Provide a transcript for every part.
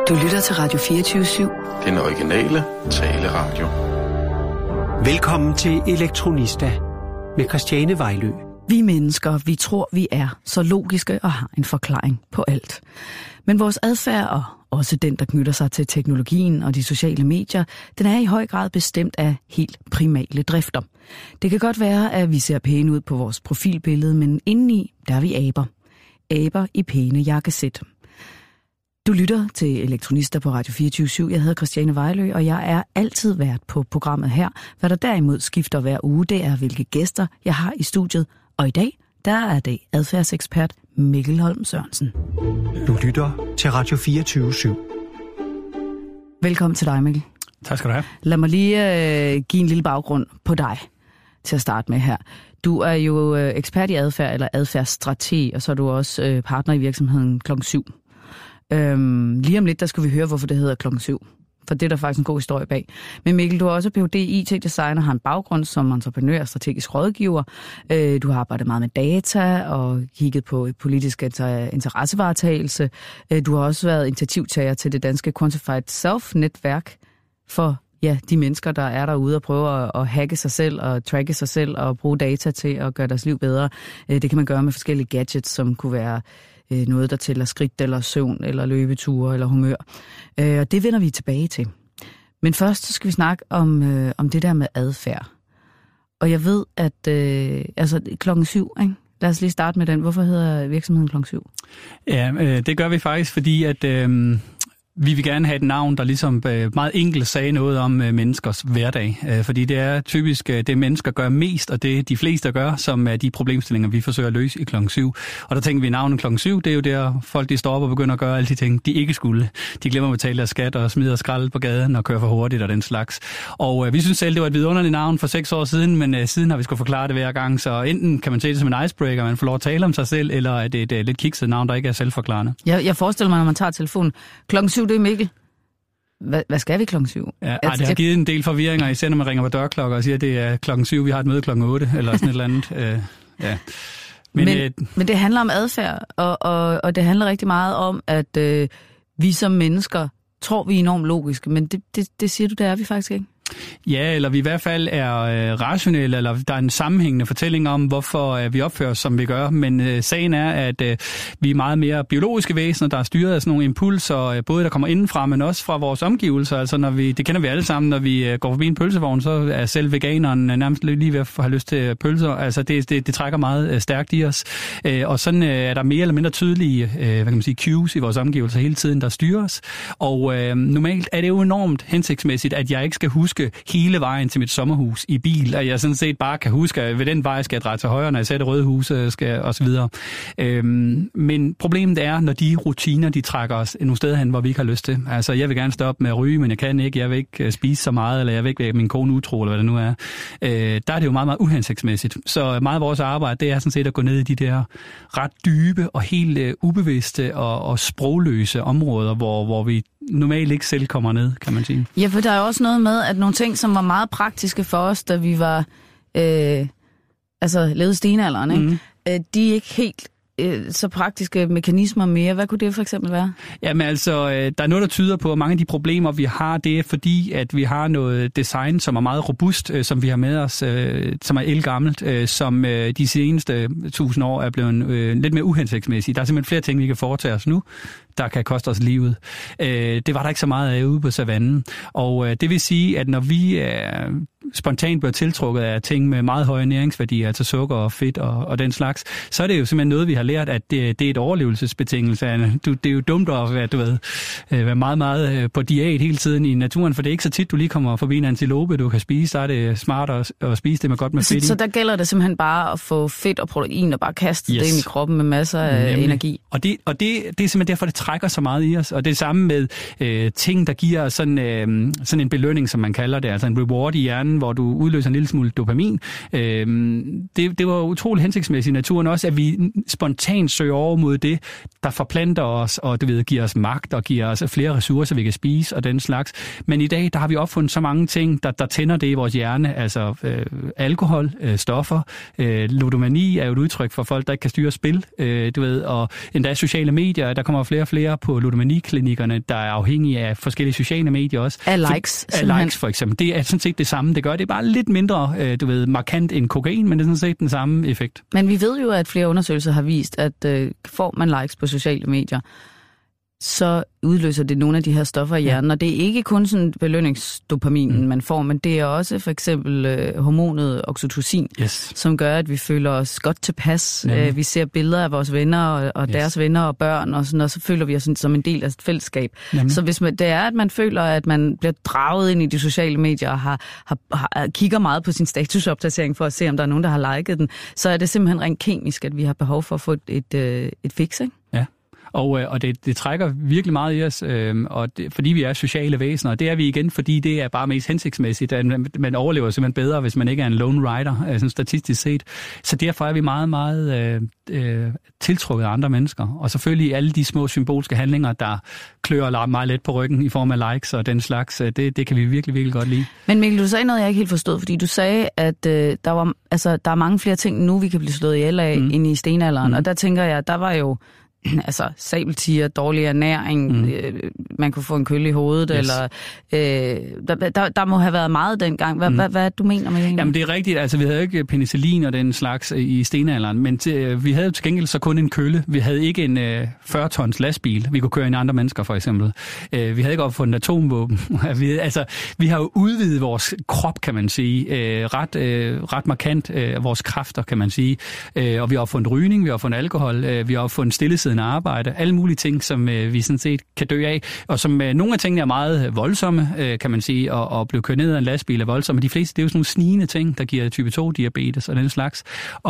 Du lytter til Radio 24/7. Den originale taleradio. Velkommen til Elektronista med Christiane Vejlø. Vi mennesker, vi tror, vi er så logiske og har en forklaring på alt. Men vores adfærd, og også den, der knytter sig til teknologien og de sociale medier, den er i høj grad bestemt af helt primale drifter. Det kan godt være, at vi ser pæne ud på vores profilbillede, men indeni, der er vi aber. Aber i pæne jakkesæt. Du lytter til Elektronista på Radio 24/7. Jeg hedder Christiane Vejlø, og jeg er altid vært på programmet her. Hvad der derimod skifter hver uge, det er, hvilke gæster jeg har i studiet. Og i dag, der er det adfærdsekspert Mikkel Holm Sørensen. Du lytter til Radio 24/7. Velkommen til dig, Mikkel. Tak skal du have. Lad mig lige give en lille baggrund på dig til at starte med her. Du er jo ekspert i adfærd, eller adfærdsstrateg, og så er du også partner i virksomheden Klokken 7. Lige om lidt, der skal vi høre, hvorfor det hedder Klokken 7. For det er der faktisk en god historie bag. Men Mikkel, du har også Ph.D. IT-designer, har en baggrund som entreprenør og strategisk rådgiver. Du har arbejdet meget med data og kigget på politisk interessevaretagelse. Du har også været initiativtager til det danske Quantified Self-netværk for de mennesker, der er derude og prøver at hacke sig selv og tracke sig selv og bruge data til at gøre deres liv bedre. Det kan man gøre med forskellige gadgets, som kunne være noget, der tæller skridt eller søvn eller løbeture eller humør. Og det vender vi tilbage til. Men først så skal vi snakke om det der med adfærd. Og jeg ved, at Klokken 7, ikke? Lad os lige starte med den. Hvorfor hedder virksomheden Klokken 7? Ja, det gør vi faktisk, fordi at vi vil gerne have et navn, der ligesom meget enkelt sagde noget om menneskers hverdag. Fordi det er typisk det, mennesker gør mest, og det de fleste gør, som er de problemstillinger, vi forsøger at løse i Klokken 7. Og der tænker vi, navnet Klokken 7, det er jo der folk de står op og begynder at gøre alle de ting, de ikke skulle. De glemmer at betale deres skat og smider skrald på gaden og kører for hurtigt og den slags. Og vi synes selv, det var et vidunderligt navn for 6 år siden, men siden har vi skulle forklare det hver gang. Så enten kan man se det som en icebreaker, man får lov at tale om sig selv, eller er det et lidt kikset navn, der ikke er selvforklarende. Jeg forestiller mig, når man tager telefonen. Klokken 7, det er Mikkel. Hvad skal vi Klokken 7? Ja, det har givet en del forvirringer, især når man ringer på dørklokker og siger, at det er Klokken 7, vi har et møde Klokken 8, eller sådan et eller andet. Ja. Men det handler om adfærd, og det handler rigtig meget om, at vi som mennesker tror, vi er enormt logiske, men det siger du, det er vi faktisk ikke. Ja, eller vi i hvert fald er rationelle, eller der er en sammenhængende fortælling om, hvorfor vi opfører os, som vi gør. Men sagen er, at vi er meget mere biologiske væsener, der er styret af sådan nogle impulser, både der kommer indenfra, men også fra vores omgivelser. Altså, det kender vi alle sammen, når vi går forbi en pølsevogn, så er selv veganeren nærmest lige ved at have lyst til pølser. Altså, det trækker meget stærkt i os. Og sådan er der mere eller mindre tydelige cues i vores omgivelser hele tiden, der styrer os. Og normalt er det jo enormt hensigtsmæssigt, at jeg ikke skal huske hele vejen til mit sommerhus i bil, og jeg sådan set bare kan huske, at ved den vej skal jeg dreje til højre, når jeg ser det røde hus, og så videre. Men problemet er, når de rutiner, de trækker os nogle steder hen, hvor vi ikke har lyst til. Altså, jeg vil gerne stoppe med at ryge, men jeg kan ikke. Jeg vil ikke spise så meget, eller jeg vil ikke være min kone utro, eller hvad det nu er. Der er det jo meget, meget uhensigtsmæssigt. Så meget af vores arbejde, det er sådan set at gå ned i de der ret dybe og helt ubevidste og sprogløse områder, hvor vi normalt ikke selv kommer ned, kan man sige. Ja, for der er også noget med, at nogle ting, som var meget praktiske for os, da vi var levede stenalderen, ikke? De er ikke helt så praktiske mekanismer mere. Hvad kunne det for eksempel være? Jamen altså, der er noget, der tyder på, at mange af de problemer, vi har, det er fordi, at vi har noget design, som er meget robust, som vi har med os, som er ældgammelt, som de seneste 1000 år er blevet lidt mere uhensigtsmæssige. Der er simpelthen flere ting, vi kan foretage os nu, der kan koste os livet. Det var der ikke så meget af ude på savannen. Og det vil sige, at når vi spontant bliver tiltrukket af ting med meget høje næringsværdier, altså sukker og fedt og den slags, så er det jo simpelthen noget, vi har lært, at det er et overlevelsesbetingelse. Det er jo dumt at være meget, meget på diæt hele tiden i naturen, for det er ikke så tit, du lige kommer forbi en antilope, du kan spise. Der er det smart at spise det med godt med fedt i. Så der gælder det simpelthen bare at få fedt og protein og bare kaste det ind i kroppen med masser af energi. Og det er simpelthen derfor, det trækker så meget i os. Og det er samme med ting, der giver sådan en belønning, som man kalder det, altså en reward i hjernen, hvor du udløser en lille smule dopamin. Det var utroligt hensigtsmæssigt i naturen også, at vi spontant søger over mod det, der forplanter os, og giver os magt og giver os flere ressourcer, vi kan spise og den slags. Men i dag, der har vi opfundet så mange ting, der tænder det i vores hjerne, altså alkohol, stoffer, ludomani er jo et udtryk for folk, der ikke kan styre spil, og endda sociale medier, der kommer flere flere på ludomaniklinikkerne, der er afhængige af forskellige sociale medier også. Af likes. Af likes for eksempel. Det er sådan set det samme, det gør. Det er bare lidt mindre, markant end kokain, men det er sådan set den samme effekt. Men vi ved jo, at flere undersøgelser har vist, at får man likes på sociale medier, så udløser det nogle af de her stoffer i hjernen. Og det er ikke kun sådan belønningsdopaminen, man får, men det er også for eksempel hormonet oxytocin, som gør, at vi føler os godt tilpas. Vi ser billeder af vores venner og deres venner og børn, og så føler vi os sådan, som en del af et fællesskab. Så hvis det er, at man føler, at man bliver draget ind i de sociale medier og kigger meget på sin statusopdatering for at se, om der er nogen, der har liket den, så er det simpelthen rent kemisk, at vi har behov for at få et fix, ikke? Ja. Og det trækker virkelig meget i os, fordi vi er sociale væsener, og det er vi igen, fordi det er bare mest hensigtsmæssigt, at man overlever simpelthen bedre, hvis man ikke er en lone rider, sådan statistisk set. Så derfor er vi meget, meget tiltrukket af andre mennesker. Og selvfølgelig alle de små symbolske handlinger, der klør meget let på ryggen i form af likes og den slags, det kan vi virkelig, virkelig godt lide. Men Mikkel, du sagde noget, jeg ikke helt forstod, fordi du sagde, at der er mange flere ting nu, vi kan blive slået ihjel af ind i stenalderen, og der tænker jeg, der var jo sabeltiger, dårlig ernæring, man kunne få en kølle i hovedet, eller der må have været meget dengang. Hvad du mener med det? Jamen det er rigtigt, altså vi havde ikke penicillin og den slags i stenalderen, men vi havde til gengæld så kun en kølle. Vi havde ikke en 40 tons lastbil, vi kunne køre ind i andre mennesker for eksempel. Vi havde ikke opfundet atomvåben. Vi har jo udvidet vores krop, kan man sige, ret markant vores kræfter, kan man sige. Og vi har opfundet rygning, vi har opfundet alkohol, vi har opfundet stillesiddende arbejde, alle mulige ting, som vi sådan set kan dø af, og som nogle af tingene er meget voldsomme, kan man sige, og blive kørt ned af en lastbil er voldsomme. De fleste, det er jo sådan nogle snigende ting, der giver type 2-diabetes og den slags.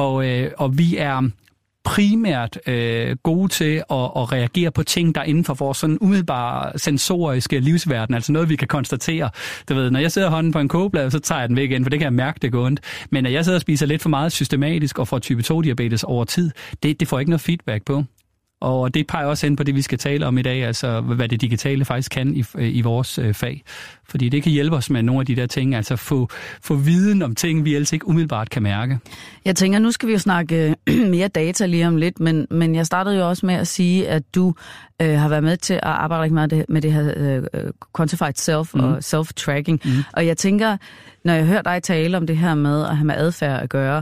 Og vi er primært gode til at reagere på ting, der er inden for vores sådan umiddelbare sensoriske livsverden, altså noget, vi kan konstatere. Du ved, når jeg sidder hånden på en kogeplade, så tager jeg den væk igen, for det kan jeg mærke, det går ondt. Men når jeg sidder og spiser lidt for meget systematisk og får type 2-diabetes over tid, det får jeg ikke noget feedback på. Og det peger også ind på det, vi skal tale om i dag, altså hvad det digitale faktisk kan i vores fag. Fordi det kan hjælpe os med nogle af de der ting, altså få viden om ting, vi ellers ikke umiddelbart kan mærke. Jeg tænker, nu skal vi jo snakke mere data lige om lidt, men jeg startede jo også med at sige, at du har været med til at arbejde rigtig meget med det her quantified self og self-tracking. Og jeg tænker, når jeg hører dig tale om det her med at have med adfærd at gøre,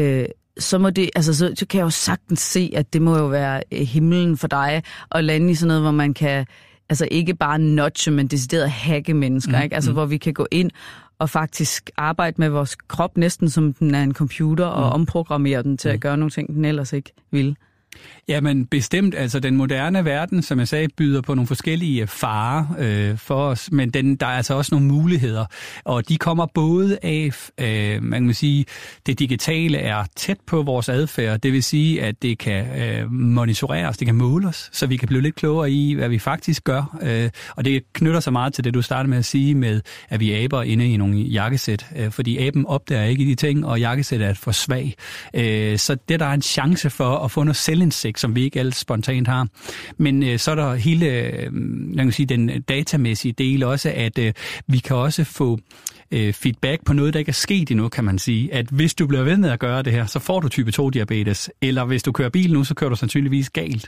så må det, altså så kan jeg jo sagtens se, at det må jo være himlen for dig at lande i sådan noget, hvor man kan, altså ikke bare nudge, men decideret hacke mennesker, ikke? Altså hvor vi kan gå ind og faktisk arbejde med vores krop næsten som den er en computer og omprogrammere den til at gøre nogle ting, den ellers ikke vil. Jamen bestemt, altså den moderne verden, som jeg sagde, byder på nogle forskellige farer for os, men der er altså også nogle muligheder, og de kommer både af, man kan sige, det digitale er tæt på vores adfærd, det vil sige, at det kan monitoreres, det kan måles, så vi kan blive lidt klogere i, hvad vi faktisk gør, og det knytter sig meget til det, du startede med at sige med, at vi aber inde i nogle jakkesæt, fordi aben opdager ikke de ting, og jakkesæt er for svag, så det der er en chance for at få noget selvindsigt, som vi ikke alt spontant har. Men så er der hele, jeg kan sige, den datamæssige del også, at vi kan også få feedback på noget, der ikke er sket endnu, kan man sige. At hvis du bliver ved med at gøre det her, så får du type 2-diabetes. Eller hvis du kører bil nu, så kører du sandsynligvis galt.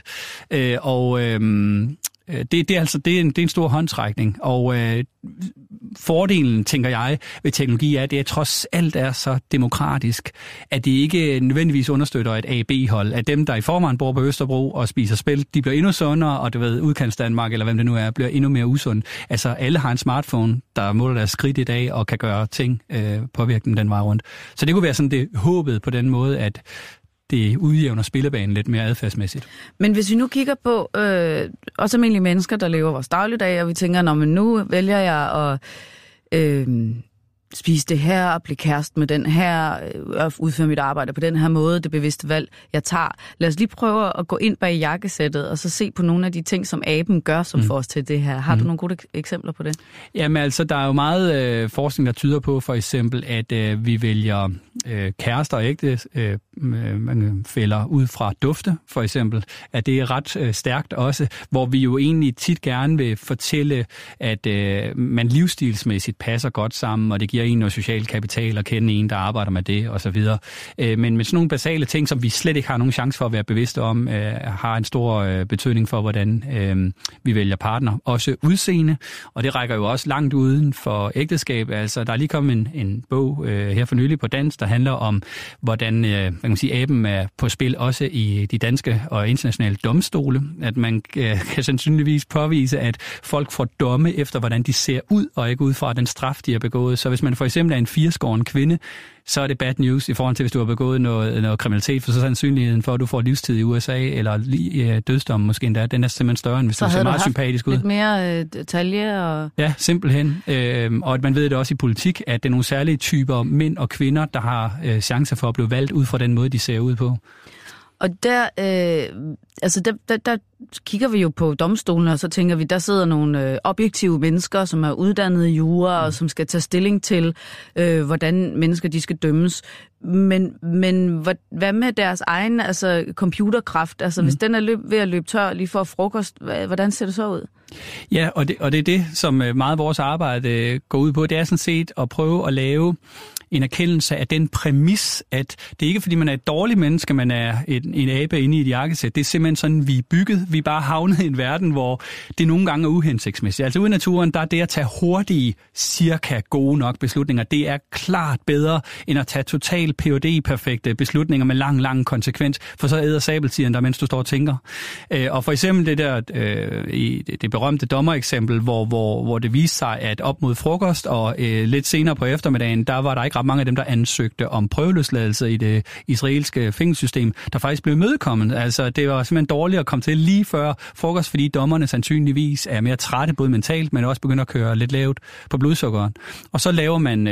Det er en stor håndtrækning, og fordelen, tænker jeg, ved teknologi er, at det trods alt er så demokratisk, at det ikke nødvendigvis understøtter et A-B-hold, at dem, der i forvejen bor på Østerbro og spiser spil, de bliver endnu sundere, og du ved, Udkantsdanmark, eller hvem det nu er, bliver endnu mere usund. Altså, alle har en smartphone, der måler deres skridt i dag, og kan gøre ting, påvirke dem den vej rundt. Så det kunne være sådan det håbet på den måde, at det udjævner spillebanen lidt mere adfærdsmæssigt. Men hvis vi nu kigger på også almindelige mennesker, der lever vores dagligdag, og vi tænker, nu vælger jeg at spise det her, og blive kæreste med den her, og udføre mit arbejde på den her måde, det bevidste valg, jeg tager. Lad os lige prøve at gå ind bag jakkesættet, og så se på nogle af de ting, som aben gør, som får os til det her. Har du nogle gode eksempler på det? Jamen altså, der er jo meget forskning, der tyder på, for eksempel, at vi vælger kærester og ægtefæller ud fra dufte, for eksempel. At det er ret stærkt også, hvor vi jo egentlig tit gerne vil fortælle, at man livsstilsmæssigt passer godt sammen, og det giver giver en noget social kapital og kende en, der arbejder med det osv. Men med sådan nogle basale ting, som vi slet ikke har nogen chance for at være bevidste om, har en stor betydning for, hvordan vi vælger partner. Også udseende, og det rækker jo også langt uden for ægteskab. Altså, der er lige kommet en bog her for nylig på dansk, der handler om, hvordan aben er på spil også i de danske og internationale domstole. At man kan sandsynligvis påvise, at folk får domme efter, hvordan de ser ud, og ikke ud fra den straf, de har begået. Så hvis man for eksempel er en 80-skåren kvinde, så er det bad news i forhold til, hvis du har begået noget kriminalitet, for så er sandsynligheden for, at du får livstid i USA, eller dødsdom måske endda, den er simpelthen større, end hvis du ser meget sympatisk ud. Lidt mere detalje og... Ja, simpelthen. Og man ved det også i politik, at det er nogle særlige typer mænd og kvinder, der har chancer for at blive valgt ud fra den måde, de ser ud på. Og der kigger vi jo på domstolen, og så tænker vi, der sidder nogle objektive mennesker, som er uddannet i jura, og som skal tage stilling til, hvordan mennesker de skal dømmes. Men hvad med deres egen computerkraft? Altså, hvis den er ved at løbe tør lige for frokost, hvordan ser det så ud? Ja, og det er det, som meget af vores arbejde går ud på. Det er sådan set at prøve at lave en erkendelse af den præmis, at det ikke er, fordi man er et dårligt menneske, man er en abe inde i et jakkesæt. Det er simpelthen sådan, vi er bygget. Vi er bare havnet i en verden, hvor det nogle gange er uhensigtsmæssigt. Altså ude i naturen, der er det at tage hurtige, cirka gode nok beslutninger. Det er klart bedre, end at tage totalt PhD-perfekte beslutninger med lang konsekvens, for så æder sabeltigeren der, mens du står og tænker. Og for eksempel det der, i det berømte dommereksempel, hvor det viste sig, at op mod frokost og lidt senere på eftermiddagen, der var der ikke ret mange af dem, der ansøgte om prøveløsladelse i det israelske fængselssystem, der faktisk blev imødekommet. Altså, det var simpelthen dårligt at komme til lige før frokost, fordi dommerne sandsynligvis er mere trætte, både mentalt, men også begynder at køre lidt lavt på blodsukkeren. Og så laver man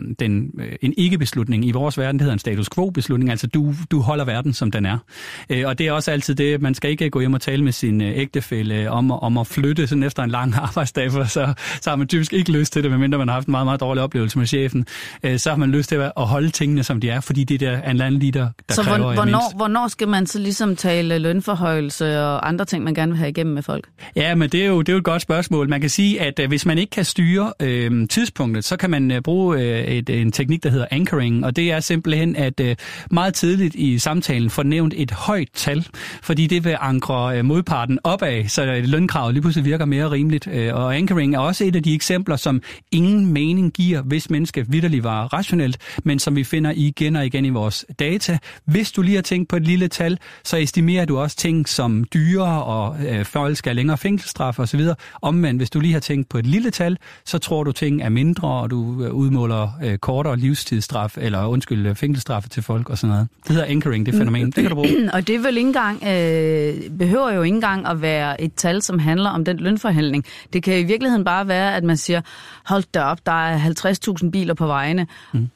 en ikke-beslutning. I vores verden, det hedder en status quo-beslutning, altså du holder verden, som den er. Og det er også altid det, man skal ikke gå hjem og tale med sin ægtefælle om at flytte sådan efter en lang arbejdsdag, for så har man typisk ikke lyst til det, medmindre man har haft en meget, meget dårlig oplevelse med chefen. Så har man lyst til at holde tingene, som de er, fordi det er en anden lige, der så kræver hvornår skal man så ligesom tale lønforhøjelse og andre ting, man gerne vil have igennem med folk? Ja, men det er jo et godt spørgsmål. Man kan sige, at hvis man ikke kan styre tidspunktet, så kan man bruge en teknik, der hedder anchoring, og det er simpelthen at meget tidligt i samtalen få nævnt et højt tal, fordi det vil ankre modparten opad, så lønkravet lige pludselig virker mere rimeligt. Og anchoring er også et af de eksempler, som ingen mening giver, hvis mennesket vitterligt var rationelt, men som vi finder igen og igen i vores data. Hvis du lige har tænkt på et lille tal, så estimerer du også ting som dyre og folk skal have længere fængselsstraf osv. Omvendt, hvis du lige har tænkt på et lille tal, så tror du ting er mindre, og du udmåler kortere livstidsstraf, eller fængselsstraffe til folk og sådan noget. Det hedder anchoring, det fænomen. Det kan du bruge. Og det vil ikke engang, behøver jo ikke engang at være et tal, som handler om den lønforhandling. Det kan i virkeligheden bare være, at man siger, hold da op, der er 50.000 biler på vejene,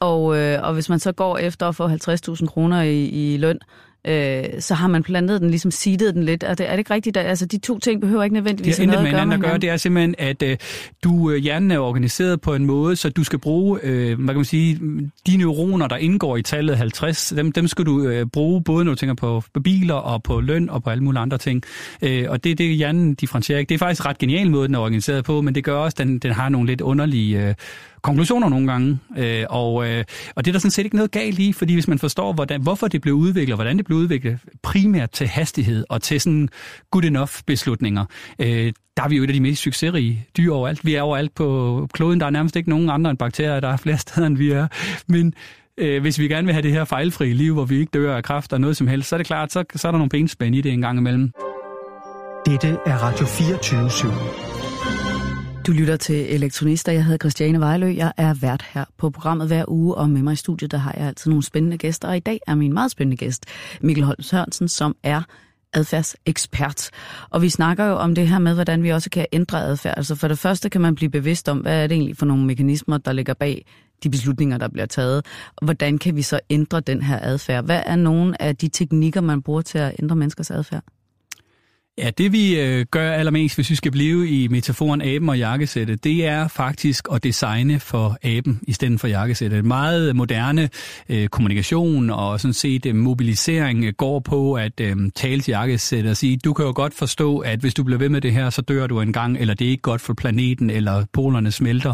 og hvis man så går efter at få 50.000 kroner i løn, så har man plantet den, ligesom seedet den lidt. Er det ikke rigtigt? Altså, de to ting behøver ikke nødvendigvis noget at gøre med hinanden. Det er simpelthen, at hjernen er organiseret på en måde, så du skal bruge, hvad kan man sige, de neuroner, der indgår i tallet 50, dem skal du bruge, både når du tænker på biler og på løn og på alle mulige andre ting. Og det hjernen differentierer ikke. Det er faktisk ret genial måde, den er organiseret på, men det gør også, at den har nogle lidt underlige konklusioner nogle gange, og det er der sådan set ikke noget galt i, fordi hvis man forstår, hvorfor det blev udviklet, og hvordan det blev udviklet primært til hastighed og til sådan good enough beslutninger, der er vi jo et af de mest succesrige dyr overalt. Vi er overalt på kloden, der er nærmest ikke nogen andre end bakterier, der er flere steder, end vi er, men hvis vi gerne vil have det her fejlfrie liv, hvor vi ikke dør af kræft og noget som helst, så er det klart, så er der nogle benspænd i det en gang imellem. Dette er Radio 24/7. Du lytter til Elektronister. Jeg hedder Christiane Vejlø. Jeg er vært her på programmet hver uge, og med mig i studiet, der har jeg altid nogle spændende gæster. Og i dag er min meget spændende gæst, Mikkel Holm Sørensen, som er adfærdsekspert. Og vi snakker jo om det her med, hvordan vi også kan ændre adfærd. Altså for det første kan man blive bevidst om, hvad er det egentlig for nogle mekanismer, der ligger bag de beslutninger, der bliver taget. Og hvordan kan vi så ændre den her adfærd? Hvad er nogle af de teknikker, man bruger til at ændre menneskers adfærd? Ja, det vi gør allermest, hvis vi skal blive i metaforen aben og jakkesættet, det er faktisk at designe for aben i stedet for jakkesættet. Meget moderne kommunikation og sådan set mobilisering går på at tale til jakkesættet og sige, du kan jo godt forstå, at hvis du bliver ved med det her, så dør du engang, eller det er ikke godt for planeten, eller polerne smelter.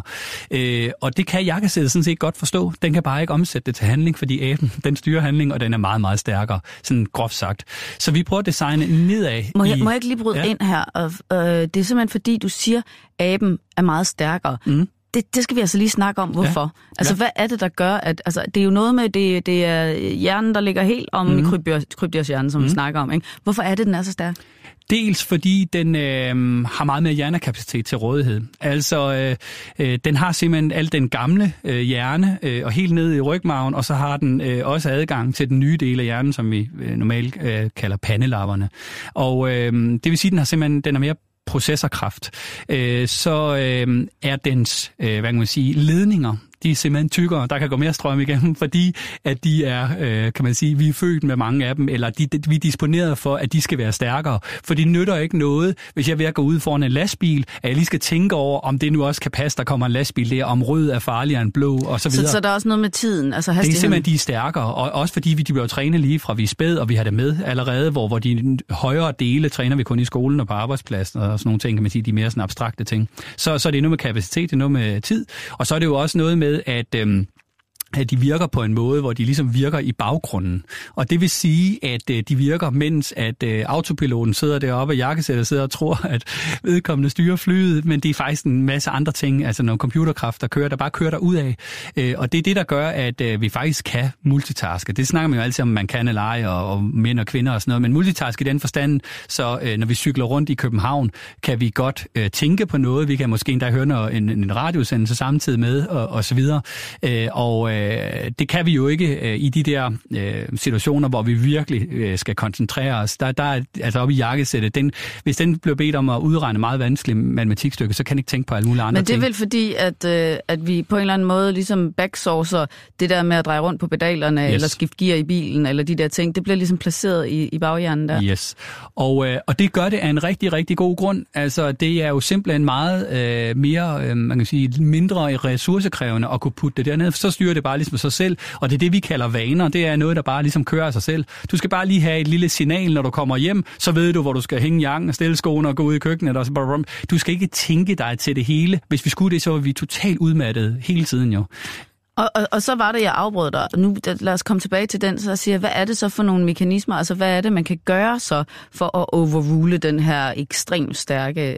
Og det kan jakkesættet sådan set godt forstå. Den kan bare ikke omsætte det til handling, fordi aben, den styrer handling, og den er meget, meget stærkere, sådan groft sagt. Så vi prøver at designe nedad. Må jeg ikke lige bryde ind her? Det er simpelthen fordi, du siger, at aben er meget stærkere. Det skal vi altså lige snakke om, hvorfor. Ja. Altså, hvad er det, der gør, at... Altså, det er jo noget med, det er hjernen, der ligger helt om i krybdyrshjernen, som vi snakker om, ikke? Hvorfor er det, den er så stærk? Dels fordi den har meget mere hjernekapacitet til rådighed. Altså, den har simpelthen al den gamle hjerne og helt ned i rygmarven, og så har den også adgang til den nye del af hjernen, som vi normalt kalder pandelapperne. Og det vil sige, den er mere processorkraft. Så er dens, hvad kan man sige, ledninger, de er simpelthen tykkere, der kan gå mere strøm igennem, fordi at de er, kan man sige, vi er født med mange af dem, eller vi er disponeret for, at de skal være stærkere. For det nytter ikke noget, hvis jeg vil gå ud foran en lastbil, at jeg lige skal tænke over, om det nu også kan passe, der kommer en lastbil der, om rød er farligere end blå, og så videre. Så der er også noget med tiden, altså hastigheden? Det er simpelthen, de er stærkere, og også fordi de bliver trænet lige fra vi er spæd, og vi har det med allerede, hvor de højere dele træner vi kun i skolen og på arbejdspladsen, og sådan nogle ting, kan man sige, de mere sådan abstrakte ting. Så det er noget med kapacitet, det er noget med tid, og så er det jo også noget med, at de virker på en måde, hvor de ligesom virker i baggrunden. Og det vil sige, at de virker, mens at autopiloten sidder deroppe, og jakkesættet sidder og tror, at vedkommende styrer flyet, men det er faktisk en masse andre ting, altså nogle computerkraft, der bare kører derudad. Og det er det, der gør, at vi faktisk kan multitaske. Det snakker man jo altid om, man kan eller ej, og mænd og kvinder og sådan noget, men multitaske i den forstand, så når vi cykler rundt i København, kan vi godt tænke på noget. Vi kan måske endda høre en radiosendelse samtidig med, og så videre. Det kan vi jo ikke i de der situationer, hvor vi virkelig skal koncentrere os. Der er altså oppe i jakkesættet. Hvis den bliver bedt om at udregne meget vanskeligt matematikstykke, så kan den ikke tænke på alle mulige andre ting. Men det er vel fordi, at vi på en eller anden måde ligesom backsourcer det der med at dreje rundt på pedalerne, eller skifte gear i bilen, eller de der ting. Det bliver ligesom placeret i baghjernen der. Yes. Og det gør det af en rigtig, rigtig god grund. Altså, det er jo simpelthen meget mere, man kan sige, mindre ressourcekrævende at kunne putte det derned. Så styrer det bare ligesom sig selv, og det er det, vi kalder vaner. Det er noget, der bare ligesom kører af sig selv. Du skal bare lige have et lille signal, når du kommer hjem, så ved du, hvor du skal hænge jakken og stille skoene og gå ud i køkkenet. Og så du skal ikke tænke dig til det hele. Hvis vi skulle det, så var vi totalt udmattede hele tiden jo. Og så var det, jeg afbrød dig. Nu lad os komme tilbage til den, så jeg siger, hvad er det så for nogle mekanismer? Altså, hvad er det, man kan gøre så for at overrule den her ekstremt stærke...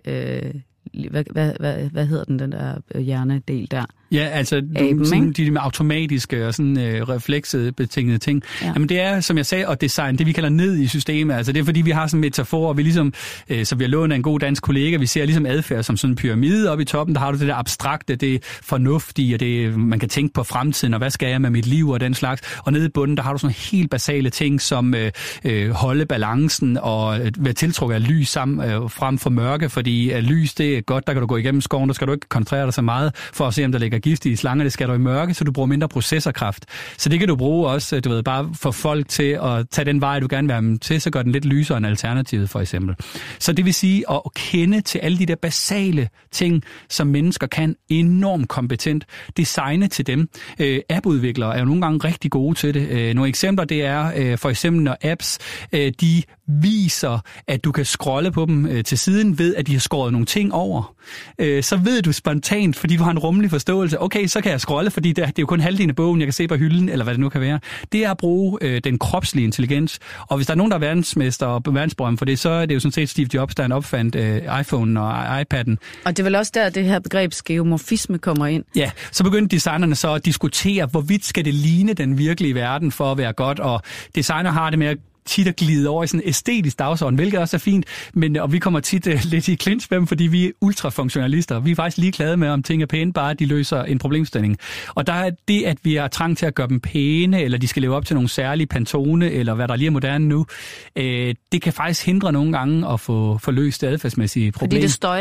Hvad hedder den der hjernedel der? Ja, altså de med automatiske og sådan refleksbetingede ting. Ja. Jamen det er, som jeg sagde, at design, det vi kalder ned i systemet. Altså det er fordi, vi har sådan en metafor, og vi ligesom, så vi har lånt af en god dansk kollega, vi ser ligesom adfærd som sådan en pyramide oppe i toppen. Der har du det der abstrakte, det fornuftige, og det, man kan tænke på fremtiden, og hvad skal jeg med mit liv og den slags. Og nede i bunden, der har du sådan helt basale ting, som holde balancen og være tiltrukket af lys frem for mørke, fordi lys, det er godt, der kan du gå igennem skoven, der skal du ikke koncentrere dig så meget for at se, om der ligger giftige slanger, det skal du i mørke, så du bruger mindre processorkraft. Så det kan du bruge også, du ved, bare for folk til at tage den vej, du gerne vil have dem til, så gør den lidt lysere end alternativet, for eksempel. Så det vil sige at kende til alle de der basale ting, som mennesker kan enormt kompetent, designe til dem. Appudviklere er jo nogle gange rigtig gode til det. Nogle eksempler, det er for eksempel, når apps, de viser, at du kan scrolle på dem til siden, ved at de har skåret nogle ting over. Så ved du spontant, fordi du har en rummelig forståelse, okay, så kan jeg scrolle, fordi det er jo kun halvdelen af bogen, jeg kan se på hylden, eller hvad det nu kan være. Det er at bruge den kropslige intelligens. Og hvis der er nogen, der er verdensmester og verdensberømt for det, så er det jo sådan set Steve Jobs, der opfandt iPhone og iPad'en. Og det er vel også der, det her begreb skeuomorfisme kommer ind. Ja, så begyndte designerne så at diskutere, hvorvidt skal det ligne den virkelige verden for at være godt, og designer har det med at tit at glide over i sådan en æstetisk dagsorden, hvilket også er fint, og vi kommer tit lidt i clinch med dem, fordi vi er ultrafunktionalister. Vi er faktisk ligeglade med, om ting er pæne, bare de løser en problemstilling. Og der er det, at vi har trang til at gøre dem pæne, eller de skal leve op til nogle særlige Pantone, eller hvad der lige er moderne nu, det kan faktisk hindre nogle gange at få løst adfærdsmæssige problemer. Fordi det støjer?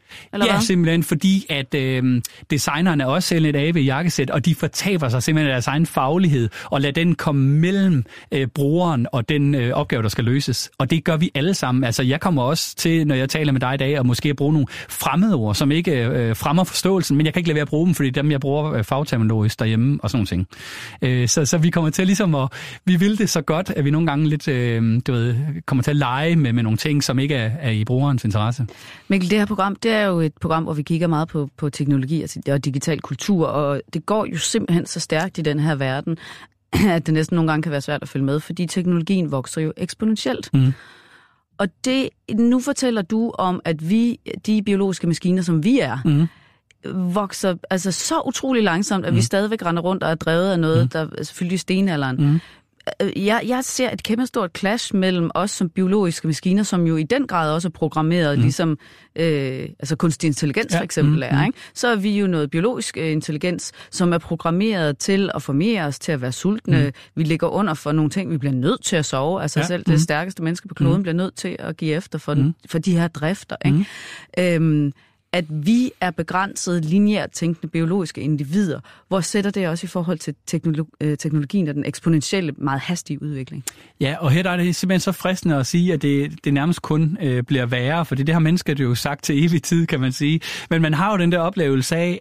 Eller ja, hvad? simpelthen fordi, at designerne også sælger et abe i jakkesæt, og de fortaber sig simpelthen af deres egen faglighed, og lader den komme mellem brugeren og den opgave, der skal løses. Og det gør vi alle sammen. Altså, jeg kommer også til, når jeg taler med dig i dag, at måske bruge nogle fremmedord, som ikke fremmer forståelsen, men jeg kan ikke lade være at bruge dem, fordi dem, jeg bruger fagterminologisk derhjemme og sådan nogle ting. Så vi kommer til ligesom vi vil det så godt, at vi nogle gange lidt, kommer til at lege med nogle ting, som ikke er i brugerens interesse. Mikkel, det her program, det er jo et program, hvor vi kigger meget på teknologi og digital kultur, og det går jo simpelthen så stærkt i den her verden, at det næsten nogle gange kan være svært at følge med, fordi teknologien vokser jo eksponentielt. Mm. Og nu fortæller du om, at de biologiske maskiner, som vi er, vokser altså så utrolig langsomt, at vi stadigvæk render rundt og er drevet af noget, der er selvfølgelig i stenalderen. Jeg ser et kæmpestort clash mellem os som biologiske maskiner, som jo i den grad også er programmeret, ligesom altså kunstig intelligens for eksempel er. Ikke? Så er vi jo noget biologisk intelligens, som er programmeret til at formere os, til at være sultne. Vi ligger under for nogle ting, vi bliver nødt til at sove. Altså selv det stærkeste menneske på kloden bliver nødt til at give efter for de her drifter. Ikke? At vi er begrænsede, lineært tænkende biologiske individer. Hvor sætter det også i forhold til teknologien og den eksponentielle, meget hastige udvikling? Ja, og her er det simpelthen så fristende at sige, at det nærmest kun bliver værre, fordi det har mennesker jo sagt til evig tid, kan man sige. Men man har jo den der oplevelse af,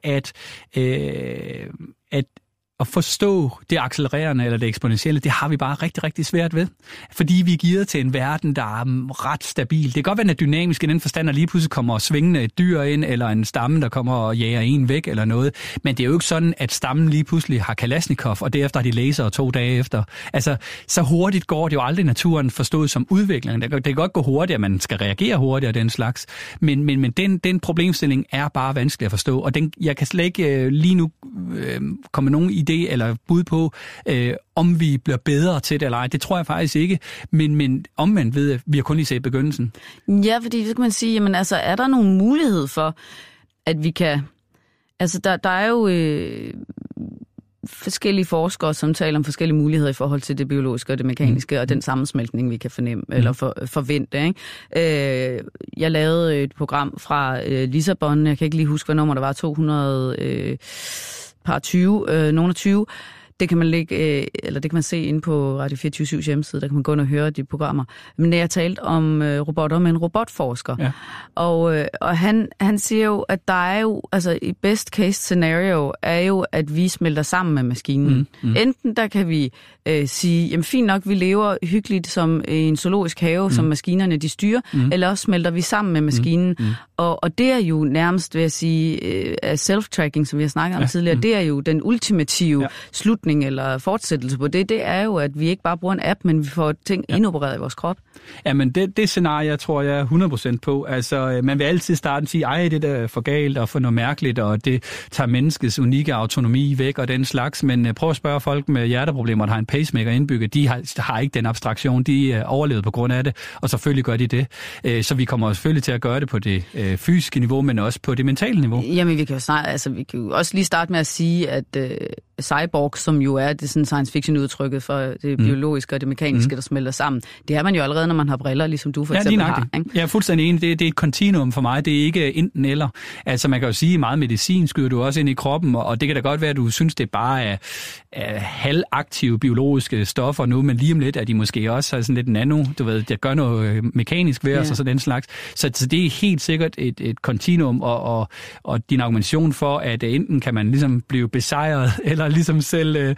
at forstå det accelererende eller det eksponentielle, det har vi bare rigtig, rigtig svært ved. Fordi vi er gearet til en verden, der er ret stabil. Det kan godt være, den er dynamisk i den forstand, at lige pludselig kommer svingende et dyr ind, eller en stamme, der kommer og jager en væk, eller noget. Men det er jo ikke sådan, at stammen lige pludselig har Kalashnikov, og derefter har de laser 2 dage efter. Altså, så hurtigt går det jo aldrig naturen forstået som udvikling. Det kan godt gå hurtigt, at man skal reagere hurtigt og den slags. Men den problemstilling er bare vanskelig at forstå. Og jeg kan slet ikke lige nu komme nogen idé eller bud på, om vi bliver bedre til det eller ej. Det tror jeg faktisk ikke, men omvendt ved jeg, vi har kun lige set begyndelsen. Ja, fordi så kan man sige, jamen altså, er der nogen mulighed for, at vi kan... Altså, der er jo forskellige forskere, som taler om forskellige muligheder i forhold til det biologiske og det mekaniske, og den sammensmeltning, vi kan fornemme, eller forvente. Ikke? Jeg lavede et program fra Lissabon, jeg kan ikke lige huske, hvad nummer der var, 220, nogen af 20. Det kan man det kan man se inde på Radio 24/7's hjemmeside, der kan man gå ind og høre de programmer. Men jeg talte om robotter med en robotforsker. Ja. Og han siger jo, at der er jo, altså i best case scenario, er jo, at vi smelter sammen med maskinen. Enten der kan vi sige, jamen fint nok, vi lever hyggeligt som i en zoologisk have, som maskinerne de styrer, eller også smelter vi sammen med maskinen. Og det er jo nærmest, vil jeg sige, self-tracking, som vi har snakket om tidligere, det er jo den ultimative slutning eller fortsættelse på det. Det er jo, at vi ikke bare bruger en app, men vi får ting indopereret i vores krop. Ja, men det scenarie, tror jeg 100% på. Altså, man vil altid starte og sige, ej, det er for galt og for noget mærkeligt, og det tager menneskets unikke autonomi væk og den slags. Men prøv at spørge folk med hjerteproblemer, der har en pacemaker indbygget. De har ikke den abstraktion. De er overlevet på grund af det, og selvfølgelig gør de det. Så vi kommer selvfølgelig til at gøre det på det fysiske niveau, men også på det mentale niveau. Jamen, vi kan jo også lige starte med at sige, at cyborg, som jo er det sådan science fiction udtrykket for det biologiske og det mekaniske, der smelter sammen. Det er man jo allerede, når man har briller, ligesom du for eksempel har. Ikke? Jeg er fuldstændig enig. Det er et kontinuum for mig. Det er ikke enten eller. Altså man kan jo sige, meget medicin skyder du også ind i kroppen, og det kan da godt være, at du synes, det bare er halvaktive biologiske stoffer nu, men lige om lidt er de måske også sådan lidt nano, du ved, der gør noget mekanisk ved os og sådan den slags. Så det er helt sikkert et kontinuum, og din argumentation for, at enten kan man ligesom blive besejret, eller ligesom selv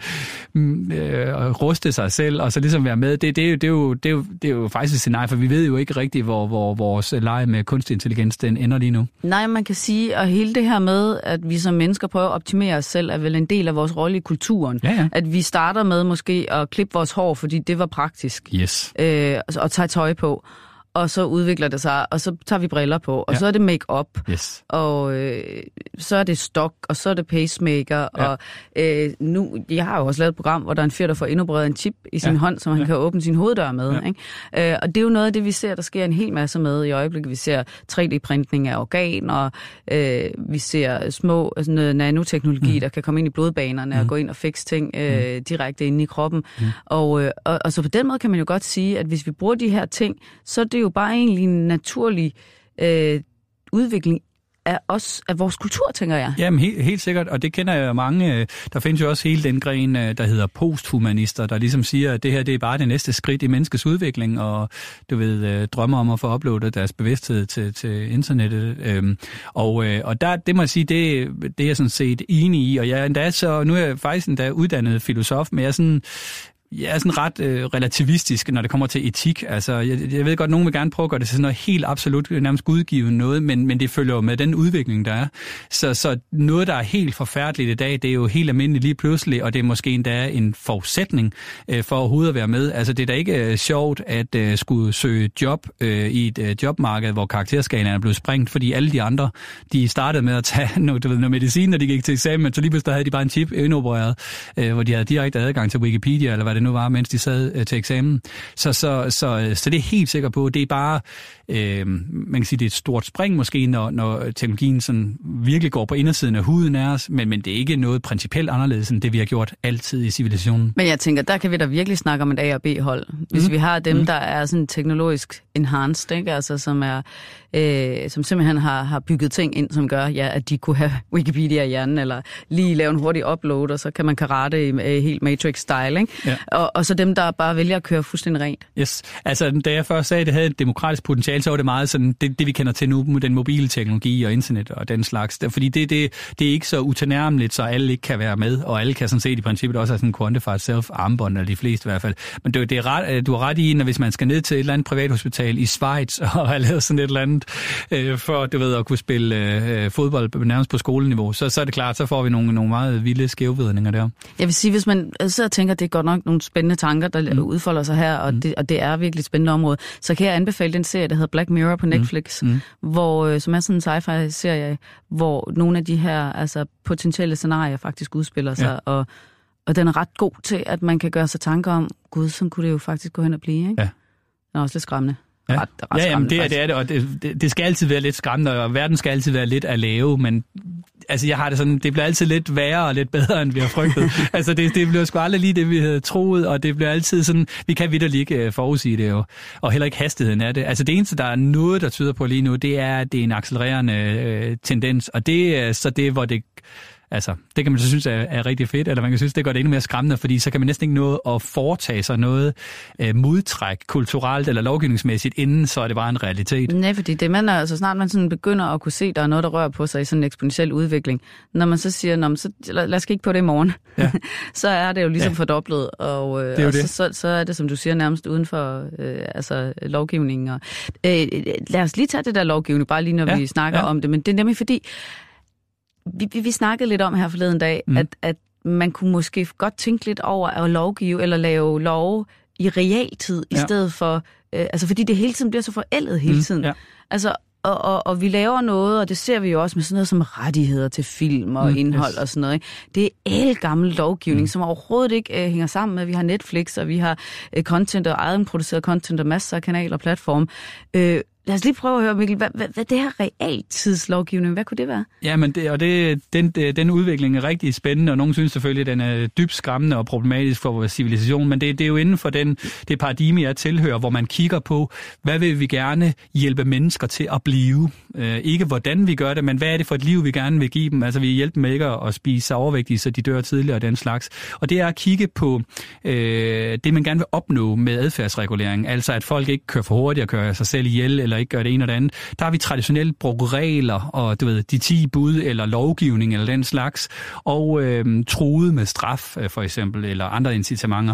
ruste sig selv, og så ligesom være med. Det er jo faktisk et scenarie, for vi ved jo ikke rigtigt, hvor vores leje med kunstig intelligens, den ender lige nu. Nej, man kan sige, at hele det her med, at vi som mennesker prøver at optimere os selv, er vel en del af vores rolle i kulturen. Ja. At vi starter med måske at klippe vores hår, fordi det var praktisk. Yes. Og tage tøj på. Og så udvikler det sig, og så tager vi briller på, og så er det make-up, og så er det stok, og så er det pacemaker, og nu, jeg har jo også lavet et program, hvor der er en fyr, der får indopereret en chip i sin hånd, som han kan åbne sin hoveddør med. Ikke? Og det er jo noget af det, vi ser, der sker en hel masse med i øjeblikket. Vi ser 3D-printning af organer, vi ser små noget nanoteknologi, der kan komme ind i blodbanerne og gå ind og fikse ting direkte inde i kroppen. Og så på den måde kan man jo godt sige, at hvis vi bruger de her ting, så er det jo bare egentlig en naturlig udvikling af vores kultur, tænker jeg. Jamen, helt sikkert, og det kender jeg mange. Der findes jo også hele den gren, der hedder posthumanister, der ligesom siger, at det her det er bare det næste skridt i menneskets udvikling, og du ved, drømmer om at få uploadet deres bevidsthed til internettet. Og der, det må jeg sige, det er jeg sådan set enig i, og nu er jeg faktisk endda uddannet filosof, men jeg er sådan ret relativistisk, når det kommer til etik. Altså, jeg ved godt, nogen vil gerne prøve at gøre det til sådan noget helt absolut, nærmest gudgivet noget, men det følger jo med den udvikling, der er. Så noget, der er helt forfærdeligt i dag, det er jo helt almindeligt lige pludselig, og det er måske endda en forudsætning for overhovedet at være med. Altså, det er da ikke sjovt at skulle søge job i et jobmarked, hvor karakterskalaen er blevet sprængt, fordi alle de andre, de startede med at tage noget medicin, når de gik til eksamen, men så lige pludselig havde de bare en chip indopereret, hvor de havde direkte adgang til Wikipedia, eller hvad det nu var, mens de sad til eksamen. Så det er helt sikker på, det er bare, man kan sige, det er et stort spring måske, når teknologien sådan virkelig går på indersiden af huden af os, men det er ikke noget principielt anderledes, end det vi har gjort altid i civilisationen. Men jeg tænker, der kan vi da virkelig snakke om et A- og B-hold. Hvis vi har dem, der er sådan teknologisk enhanced, ikke? Altså, som simpelthen har bygget ting ind, som gør, ja, at de kunne have Wikipedia i hjernen, eller lige lave en hurtig upload, og så kan man karate i helt Matrix-style, ikke? Ja. Og så dem, der bare vælger at køre fuldstændig rent. Yes. Altså, da jeg først sagde, at det havde et demokratisk potentiale, så var det meget sådan, det vi kender til nu, den mobile teknologi og internet og den slags. Fordi det er ikke så utilnærmeligt, så alle ikke kan være med, og alle kan sådan set i princippet også have sådan en quantified self-armbånd, eller de fleste i hvert fald. Men du har ret i, når hvis man skal ned til et eller andet privathospital i Schweiz og have lavet sådan et eller andet, for du ved, at kunne spille fodbold nærmest på skoleniveau, så er det klart, så får vi nogle meget vilde skævvidninger der. Jeg vil sige, hvis man sidder og tænker, at det er godt nok nogle spændende tanker, der udfolder sig her, og det er virkelig et spændende område, så kan jeg anbefale den serie, der hedder Black Mirror på Netflix, hvor, som er sådan en sci-fi-serie, hvor nogle af de her potentielle scenarier faktisk udspiller sig, og den er ret god til, at man kan gøre sig tanker om, gud, sådan kunne det jo faktisk gå hen og blive, ikke? Ja. Den er også lidt skræmmende. Ja, det er det, og det skal altid være lidt skræmmende, og verden skal altid være lidt at lave, men altså jeg har det sådan, det bliver altid lidt værre og lidt bedre, end vi har frygtet. Altså det bliver sgu aldrig lige det, vi havde troet, og det bliver altid sådan, vi kan vitterligt ikke forudsige det jo, og heller ikke hastigheden af det. Altså det eneste, der er noget, der tyder på lige nu, det er en accelererende tendens, og det er så det, hvor det... Altså, det kan man så synes er rigtig fedt, eller man kan synes, det gør det endnu mere skræmmende, fordi så kan man næsten ikke nå at foretage sig noget modtræk kulturelt eller lovgivningsmæssigt, inden så er det bare en realitet. Nej, fordi det man altså snart man sådan begynder at kunne se, at der er noget, der rører på sig i sådan en eksponentiel udvikling. Når man så siger, så lad os kigge på det i morgen, så er det jo ligesom fordoblet, og så er det, som du siger, nærmest uden for lovgivningen. Og, lad os lige tage det der lovgivning, bare lige når vi snakker om det, men det er nemlig fordi, vi snakkede lidt om her forleden dag, at man kunne måske godt tænke lidt over at lovgive eller lave lov i realtid, i stedet for, fordi det hele tiden bliver så forældet hele tiden. Ja. Altså, og vi laver noget, og det ser vi jo også med sådan noget som rettigheder til film og indhold og sådan noget. Ikke? Det er ældgammel lovgivning, som overhovedet ikke hænger sammen med. Vi har Netflix, og vi har content og egenproduceret content og masser af kanaler og platforme. Lad os lige prøve at høre, Mikkel, hvad det her realtidslovgivning, hvad kunne det være? Ja, men den udvikling er rigtig spændende, og nogen synes selvfølgelig, at den er dybt skræmmende og problematisk for vores civilisation, men det er jo inden for det paradigme, jeg tilhører, hvor man kigger på, hvad vil vi gerne hjælpe mennesker til at blive? Ikke hvordan vi gør det, men hvad er det for et liv, vi gerne vil give dem? Altså, vi hjælper dem ikke at spise sig overvægtige, så de dør tidligere og den slags. Og det er at kigge på det, man gerne vil opnå med adfærdsregulering, altså at folk ikke kører for hurtigt og kører sig selv ihjel, eller ikke gør det ene og det andet. Der har vi traditionelt brugt regler, og du ved, de 10 bud, eller lovgivning, eller den slags, og truet med straf, for eksempel, eller andre incitamenter.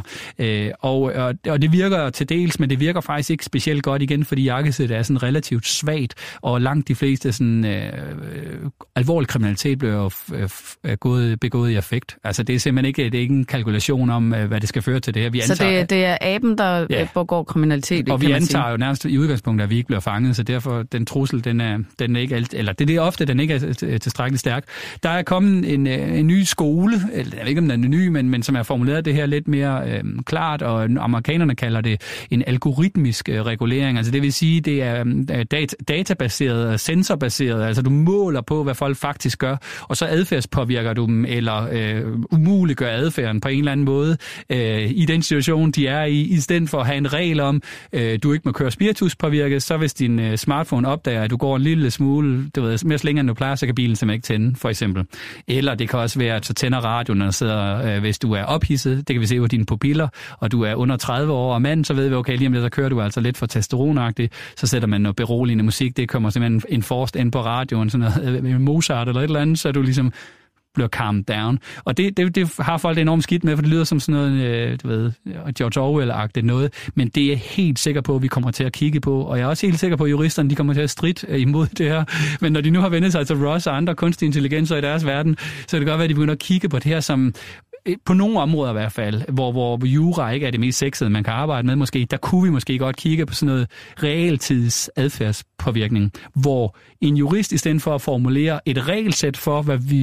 Og det virker til dels, men det virker faktisk ikke specielt godt igen, fordi jakkesættet er sådan relativt svagt, og langt de fleste sådan alvorlig kriminalitet bliver begået i affekt. Altså det er simpelthen ikke, det er ikke en kalkulation om, hvad det skal føre til det her. Vi antager, så det er aben, der begår kriminalitet, og vi antager jo nærmest i udgangspunktet, at vi ikke bliver fanget, så derfor den trussel, den er ikke alt, eller det er ofte, den ikke er tilstrækkeligt stærk. Der er kommet en ny skole, eller jeg ved ikke, om den er ny, men som er formuleret det her lidt mere klart, og amerikanerne kalder det en algoritmisk regulering. Altså det vil sige, det er databaseret og sensorbaseret, altså du måler på, hvad folk faktisk gør, og så adfærdspåvirker du dem, eller umuliggør adfærden på en eller anden måde i den situation, de er i stedet for at have en regel om, du ikke må køre spirituspåvirket, så hvis din smartphone opdager, at du går en lille smule, mere længere end du plejer, så kan bilen simpelthen ikke tænde, for eksempel. Eller det kan også være, at så tænder radioen, når der sidder, hvis du er ophidset. Det kan vi se på dine pupiller, og du er under 30 år og mand, så ved vi, okay, lige om det, så kører du altså lidt for testosteronagtigt. Så sætter man noget beroligende musik. Det kommer simpelthen en forrest ind på radioen, sådan noget Mozart eller et eller andet, så du ligesom bliver calmed down. Og det har folk enormt skidt med, for det lyder som sådan noget, George Orwell-agtigt noget, men det er jeg helt sikker på, at vi kommer til at kigge på, og jeg er også helt sikker på, at juristerne, de kommer til at stride imod det her. Men når de nu har vendt sig til Ross og andre kunstig intelligenser i deres verden, så kan det godt være, at de begynder at kigge på det her som på nogle områder i hvert fald, hvor jura ikke er det mest sexede, man kan arbejde med måske, der kunne vi måske godt kigge på sådan noget realtids adfærdspåvirkning, hvor en jurist i stedet for at formulere et regelsæt for,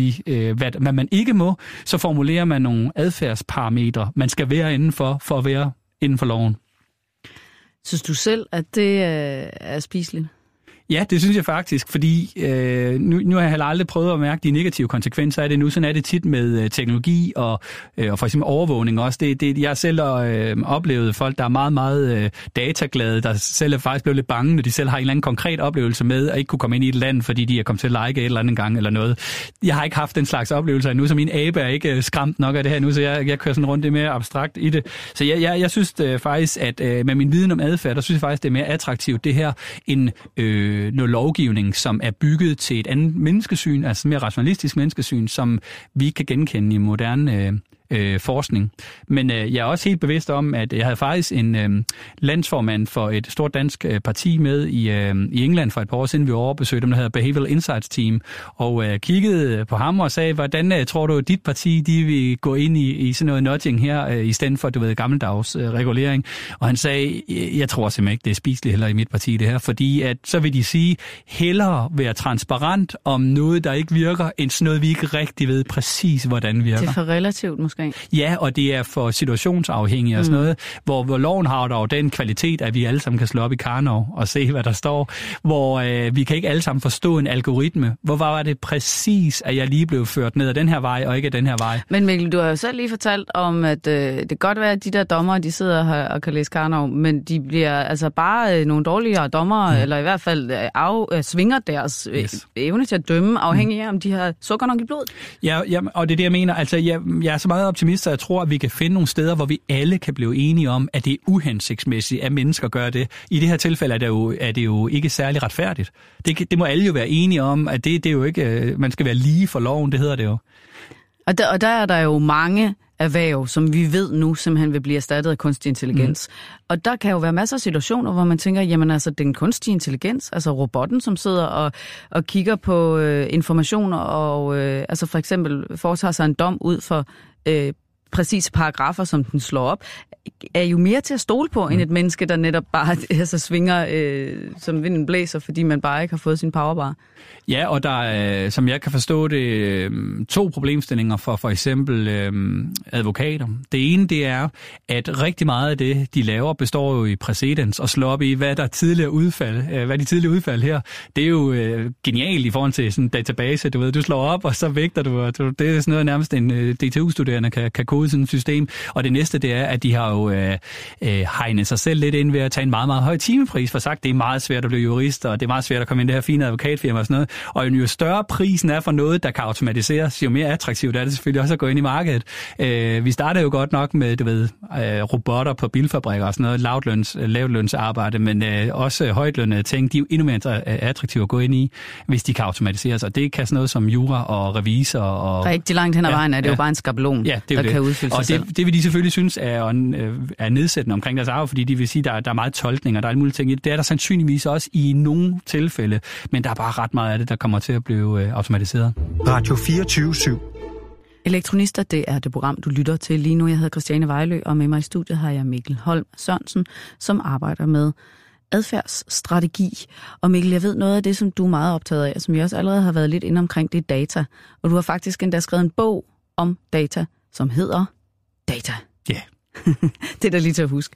hvad man ikke må, så formulerer man nogle adfærdsparametre, man skal være indenfor, for at være inden for loven. Synes du selv, at det er spiseligt? Ja, det synes jeg faktisk, fordi nu har jeg heller aldrig prøvet at mærke de negative konsekvenser af det nu. Sådan er det tit med teknologi og for eksempel overvågning også. Jeg har selv oplevet folk, der er meget, meget dataglade, der selv er faktisk blevet lidt bange, når de selv har en eller anden konkret oplevelse med at ikke kunne komme ind i et land, fordi de er kommet til at like et eller andet gang eller noget. Jeg har ikke haft den slags oplevelser endnu, så min abe er ikke skræmt nok af det her nu, så jeg kører sådan rundt, det mere abstrakt i det. Så jeg synes faktisk, at med min viden om adfærd, der synes jeg faktisk, det er mere attraktivt det her end noget lovgivning, som er bygget til et andet menneskesyn, altså mere rationalistisk menneskesyn, som vi kan genkende i moderne forskning. Men jeg er også helt bevidst om, at jeg havde faktisk en landsformand for et stort dansk parti med i England for et par år siden, vi overbesøgte dem, der hedder Behavioral Insights Team, og kiggede på ham og sagde, hvordan tror du, dit parti de vil gå ind i sådan noget nudging her, i stedet for, gammeldags regulering? Og han sagde, jeg tror simpelthen ikke, det er spiseligt heller i mit parti det her, fordi at så vil de sige, hellere være transparent om noget, der ikke virker, end sådan noget, vi ikke rigtig ved præcis, hvordan virker. Det er for relativt måske. Ja, og det er for situationsafhængigt og sådan noget, hvor loven har dog den kvalitet, at vi alle sammen kan slå op i Karnov og se, hvad der står, hvor vi kan ikke alle sammen forstå en algoritme. Hvor var det præcis, at jeg lige blev ført ned ad den her vej, og ikke ad den her vej? Men Mikkel, du har jo selv lige fortalt om, at det kan godt være, at de der dommere, de sidder her og kan læse Karnov, men de bliver altså bare nogle dårligere dommere, eller i hvert fald svinger deres evne til at dømme, afhængig af, om de har sukker nok i blodet. Ja, og det er det, jeg mener. Altså, jeg er så meget optimist, at jeg tror, at vi kan finde nogle steder, hvor vi alle kan blive enige om, at det er uhensigtsmæssigt, at mennesker gør det. I det her tilfælde er det jo ikke særlig retfærdigt. Det må alle jo være enige om, at det er jo ikke, man skal være lige for loven, det hedder det jo. Og der er der jo mange erhverv, som vi ved nu simpelthen vil blive erstattet af kunstig intelligens. Og der kan jo være masser af situationer, hvor man tænker, jamen altså den kunstige intelligens, altså robotten, som sidder og kigger på informationer og altså for eksempel foretager sig en dom ud for præcise paragrafer, som den slår op, er jo mere til at stole på, end et menneske, der netop bare svinger, som vinden blæser, fordi man bare ikke har fået sin powerbar. Ja, og der er, som jeg kan forstå det, 2 problemstillinger for eksempel advokater. Det ene, det er, at rigtig meget af det, de laver, består jo i præcedens og slår op i, hvad der tidligere udfald, hvad de tidligere udfald her. Det er jo genialt i forhold til sådan en database, du slår op, og så vægter du. Det er sådan noget, nærmest en DTU-studerende kan kode sådan et system. Og det næste, det er, at de har jo hegnet sig selv lidt ind ved at tage en meget, meget høj timepris, for sagt, det er meget svært at blive jurist, og det er meget svært at komme ind i det her fine advokatfirma og sådan noget. Og jo større prisen er for noget, der kan automatiseres, jo mere attraktivt er det selvfølgelig også at gå ind i markedet. Vi startede jo godt nok med, robotter på bilfabrikker og sådan noget, lavtlønsarbejde, men også højtlønnede ting, de er jo endnu mere attraktive at gå ind i, hvis de kan automatiseres. Og det kan sådan noget som jura og revisor og... Rigtig langt hen ad vejen er det jo bare en skabelon, der kan udfylde sig selv. Og det vil de selvfølgelig synes er nedsættende omkring deres arbejde, fordi de vil sige, at der er meget tolkning, og der er mulige ting i det. Det er der sandsynligvis også i nogle tilfælde, men der er bare ret meget af det, der kommer til at blive automatiseret. Radio 24/7. Elektronister, det er det program, du lytter til lige nu. Jeg hedder Christiane Vejlø, og med mig i studiet har jeg Mikkel Holm Sørensen, som arbejder med adfærdsstrategi. Og Mikkel, jeg ved noget af det, som du er meget optaget af, som jeg også allerede har været lidt inde omkring, det er data. Og du har faktisk endda skrevet en bog om data, som hedder Data. Ja. Yeah. Det er da lige til at huske.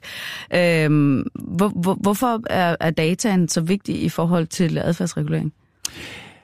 Hvorfor er dataen så vigtig i forhold til adfærdsregulering?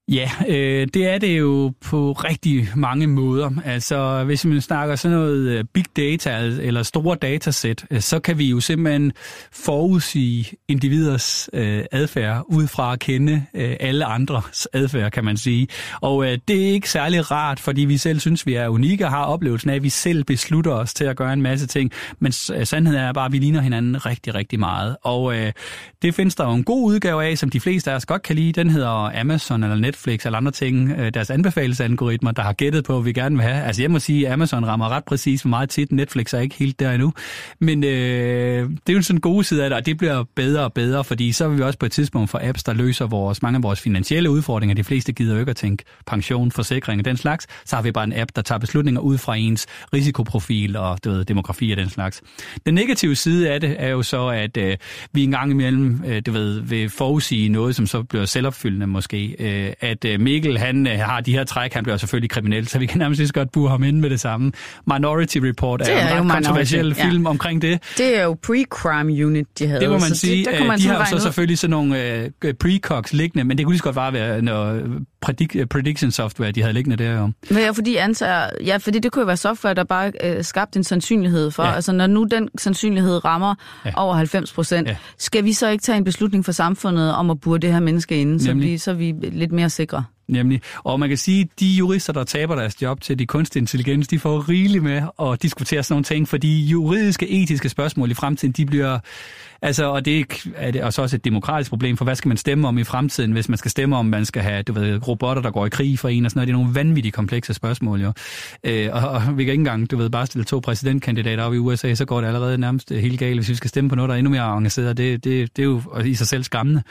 Ja, det er det jo på rigtig mange måder. Altså, hvis man snakker sådan noget big data eller store datasæt, så kan vi jo simpelthen forudsige individers adfærd ud fra at kende alle andres adfærd, kan man sige. Og det er ikke særlig rart, fordi vi selv synes, vi er unikke og har oplevelsen af, at vi selv beslutter os til at gøre en masse ting. Men sandheden er bare, at vi ligner hinanden rigtig, rigtig meget. Og det findes der jo en god udgave af, som de fleste af os godt kan lide. Den hedder Amazon eller Netflix eller andre ting, deres anbefalesalgoritmer, der har gættet på, hvad vi gerne vil have. Altså jeg må sige, at Amazon rammer ret præcis, hvor meget tit. Netflix er ikke helt der endnu. Men det er jo sådan en god side af det, og det bliver bedre og bedre, fordi så vil vi også på et tidspunkt få apps, der løser mange af vores finansielle udfordringer. De fleste gider jo ikke at tænke pension, forsikring og den slags. Så har vi bare en app, der tager beslutninger ud fra ens risikoprofil og demografi og den slags. Den negative side af det er jo så, at vi en gang imellem vil forudsige noget, som så bliver selvopfyldende måske. At Mikkel, han har de her træk, han bliver selvfølgelig kriminel, så vi kan nærmest lige så godt bure ham ind med det samme. Minority Report er en ret kontroversiel film omkring det. Det er jo pre-crime unit, de havde. Det må man sige. De har jo så selvfølgelig sådan nogle precogs liggende, men det kunne lige så godt bare være noget prediction software, de havde liggende der jo. Men fordi det kunne jo være software, der bare skabte en sandsynlighed for. Ja. Altså når nu den sandsynlighed rammer over 90%, skal vi så ikke tage en beslutning for samfundet om at bure det her menneske inde, så er vi lidt mere sikre. Nemlig. Og man kan sige, at de jurister, der taber deres job til de kunstig intelligens, de får rigeligt med at diskutere sådan nogle ting, fordi juridiske, etiske spørgsmål i fremtiden, de bliver... Altså, og det er så også et demokratisk problem, for hvad skal man stemme om i fremtiden, hvis man skal stemme om, man skal have, robotter, der går i krig for en og sådan noget. Det er nogle vanvittigt komplekse spørgsmål, jo. Og vi kan ikke engang, bare stille 2 præsidentkandidater op i USA, så går det allerede nærmest helt galt, hvis vi skal stemme på noget, der er endnu mere avanceret. Det er jo i sig selv skræmmende.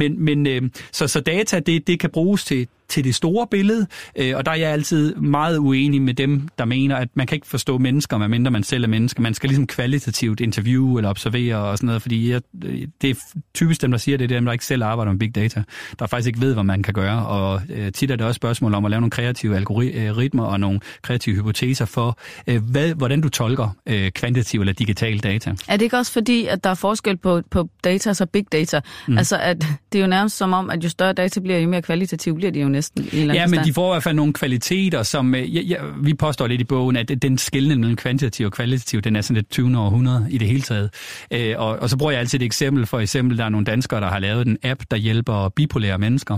Så data, det kan bruges til det store billede, og der er jeg altid meget uenig med dem, der mener, at man kan ikke forstå mennesker, medmindre man selv er mennesker. Man skal ligesom kvalitativt interviewe eller observere og sådan noget, fordi det er typisk dem, der siger det, er dem, der ikke selv arbejder med big data, der faktisk ikke ved, hvad man kan gøre, og tit er det også spørgsmål om at lave nogle kreative algoritmer og nogle kreative hypoteser for, hvordan du tolker kvantitativ eller digital data. Er det ikke også fordi, at der er forskel på data og big data? Altså, at det er jo nærmest som om, at jo større data bliver, jo mere kvalitativ bliver de jo næsten. Ja, men de får i hvert fald nogle kvaliteter, som vi påstår lidt i bogen, at den skelnen mellem kvantitativ og kvalitativ, den er sådan lidt 20. århundrede i det hele taget. Og så bruger jeg altid et eksempel. For eksempel, der er nogle danskere, der har lavet en app, der hjælper bipolære mennesker,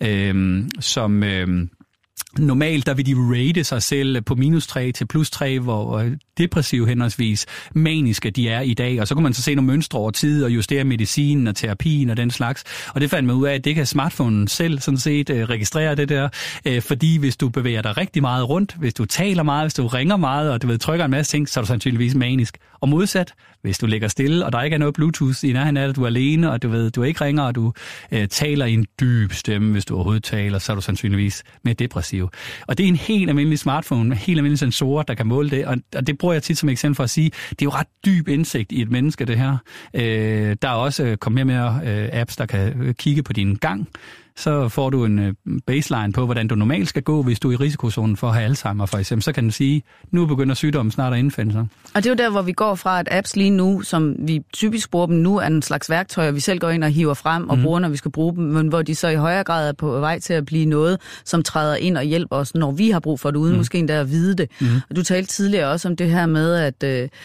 som... Normalt, der vil de rate sig selv på -3 til +3, hvor depressive henholdsvis maniske de er i dag. Og så kan man så se nogle mønstre over tid og justere medicinen og terapien og den slags. Og det fandt man ud af, at det kan smartphonen selv sådan set registrere det der. Fordi hvis du bevæger dig rigtig meget rundt, hvis du taler meget, hvis du ringer meget og trykker en masse ting, så er du sandsynligvis manisk. Og modsat, hvis du ligger stille, og der ikke er noget Bluetooth i nærheden af det, du er alene, og du ikke ringer, og du taler i en dyb stemme, hvis du overhovedet taler, så er du sandsynligvis mere depressiv. Og det er en helt almindelig smartphone med helt almindelige sensorer, der kan måle det, og det bruger jeg tit som eksempel for at sige, det er jo ret dyb indsigt i et menneske, det her. Der er også kommet mere apps, der kan kigge på din gang. Så får du en baseline på, hvordan du normalt skal gå, hvis du er i risikozonen for at have Alzheimer for eksempel. Så kan du sige, nu begynder sygdommen snart at indfinde sig. Og det er jo der, hvor vi går fra, at apps lige nu, som vi typisk bruger dem nu, er en slags værktøjer, vi selv går ind og hiver frem og bruger, når vi skal bruge dem, men hvor de så i højere grad er på vej til at blive noget, som træder ind og hjælper os, når vi har brug for det, uden måske endda at vide det. Og du talte tidligere også om det her med,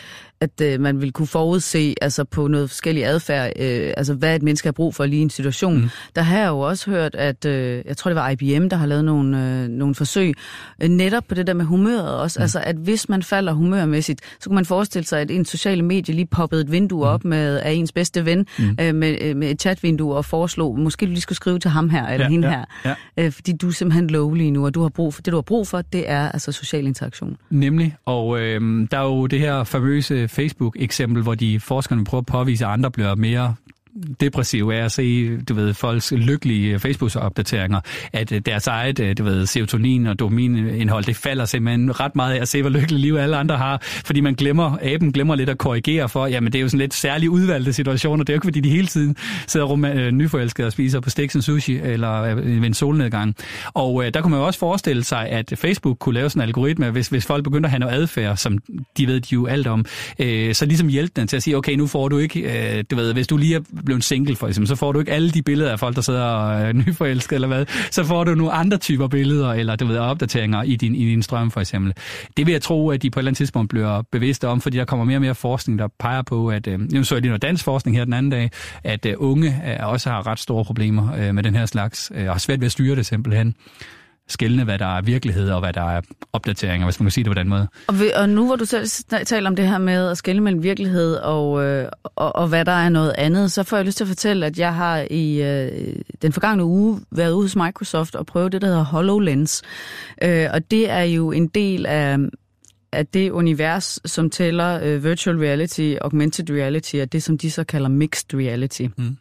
at man vil kunne forudse altså på noget forskellig adfærd, altså hvad et menneske har brug for lige i en situation. Der har jeg jo også hørt, at jeg tror det var IBM, der har lavet nogle forsøg netop på det der med humøret også. Altså at hvis man falder humørmæssigt, så kunne man forestille sig, at en sociale medie lige poppede et vindue op af ens bedste ven med et chatvindue og foreslog, måske du lige skulle skrive til ham her eller hende her. Fordi du er simpelthen low lige nu, og du har brug for det, du har brug for, det er altså social interaktion. Nemlig, og der er jo det her famøse Facebook-eksempel, hvor de forskerne prøver at påvise, at andre bliver mere depressive af at se, folks lykkelige Facebook-opdateringer, at deres eget, serotonin og dopaminindhold, det falder simpelthen ret meget af at se, hvor lykkeligt liv alle andre har, fordi aben glemmer lidt at korrigere for, jamen det er jo sådan lidt særligt udvalgte situationer, det er jo ikke fordi de hele tiden sidder nyforelskede og spiser på Steaks and Sushi eller ved en solnedgang. Og der kunne man jo også forestille sig, at Facebook kunne lave sådan en algoritme, hvis folk begynder at have noget adfærd, som de ved jo alt om, så ligesom hjælpe den til at sige, okay, nu får du ikke, hvis du lige blevet single, for eksempel, så får du ikke alle de billeder af folk, der sidder nyforelskede, eller hvad. Så får du nogle andre typer billeder, eller opdateringer i din strøm, for eksempel. Det vil jeg tro, at de på et eller andet tidspunkt bliver bevidste om, fordi der kommer mere og mere forskning, der peger på, at nu så jeg lige noget dansk forskning her den anden dag, at unge også har ret store problemer med den her slags, og har svært ved at styre det simpelthen. Skelne, hvad der er virkelighed, og hvad der er opdateringer, hvis man kan sige det på den måde. Og nu hvor du selv taler om det her med at skelne mellem virkelighed og hvad der er noget andet, så får jeg lyst til at fortælle, at jeg har i den forgangne uge været ude hos Microsoft og prøvet det, der hedder HoloLens. Og det er jo en del af det univers, som tæller virtual reality, augmented reality, og det, som de så kalder mixed reality.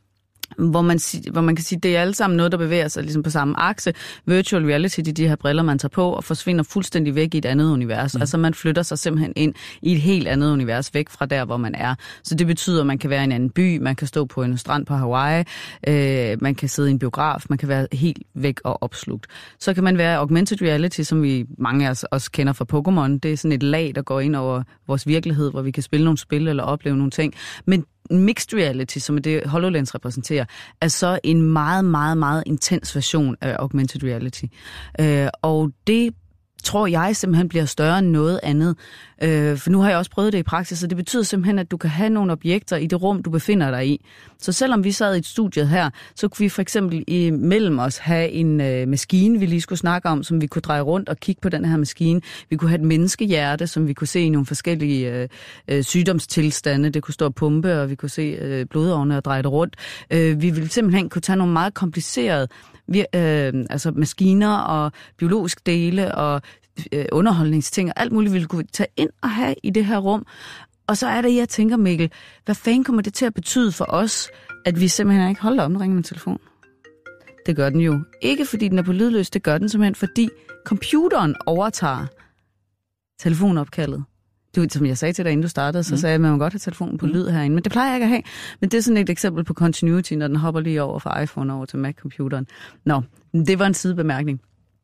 Hvor man kan sige, det er alle sammen noget, der bevæger sig ligesom på samme akse. Virtual reality, de her briller, man tager på, og forsvinder fuldstændig væk i et andet univers. Altså man flytter sig simpelthen ind i et helt andet univers, væk fra der, hvor man er. Så det betyder, at man kan være i en anden by, man kan stå på en strand på Hawaii, man kan sidde i en biograf, man kan være helt væk og opslugt. Så kan man være augmented reality, som vi mange af os også kender fra Pokémon. Det er sådan et lag, der går ind over vores virkelighed, hvor vi kan spille nogle spil eller opleve nogle ting. Men mixed reality, som er det HoloLens repræsenterer, er så en meget, meget, meget intens version af augmented reality. Og det tror jeg simpelthen bliver større end noget andet. For nu har jeg også prøvet det i praksis, og det betyder simpelthen, at du kan have nogle objekter i det rum, du befinder dig i. Så selvom vi sad i et studie her, så kunne vi for eksempel imellem os have en maskine, vi lige skulle snakke om, som vi kunne dreje rundt og kigge på den her maskine. Vi kunne have et menneskehjerte, som vi kunne se i nogle forskellige sygdomstilstande. Det kunne stå og pumpe, og vi kunne se blodårene og dreje det rundt. Vi ville simpelthen kunne tage nogle meget komplicerede altså maskiner og biologisk dele og underholdningsting og alt muligt, vi kunne tage ind og have i det her rum. Og så er det, jeg tænker, Mikkel, hvad fanden kommer det til at betyde for os, at vi simpelthen ikke holder om at ringe med telefon? Det gør den jo. Ikke fordi den er på lydløs, det gør den simpelthen, fordi computeren overtager telefonopkaldet. Du, som jeg sagde til dig, inden du startede, så sagde jeg, at man må godt have telefonen på lyd herinde. Men det plejer jeg ikke at have. Men det er sådan et eksempel på continuity, når den hopper lige over fra iPhone over til Mac-computeren. Nå, det var en sidebemærkning.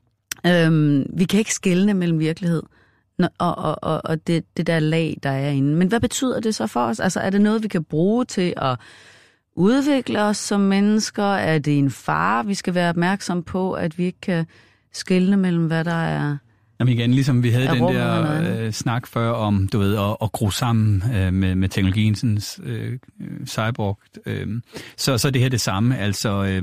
Vi kan ikke skelne mellem virkelighed og det der lag, der er inde. Men hvad betyder det så for os? Altså, er det noget, vi kan bruge til at udvikle os som mennesker? Er det en fare, vi skal være opmærksom på, at vi ikke kan skelne mellem, hvad der er? Jamen igen, ligesom vi havde den der snak før om, du ved, at gro sammen med teknologien, sådan, cyborg, så det her det samme. Altså,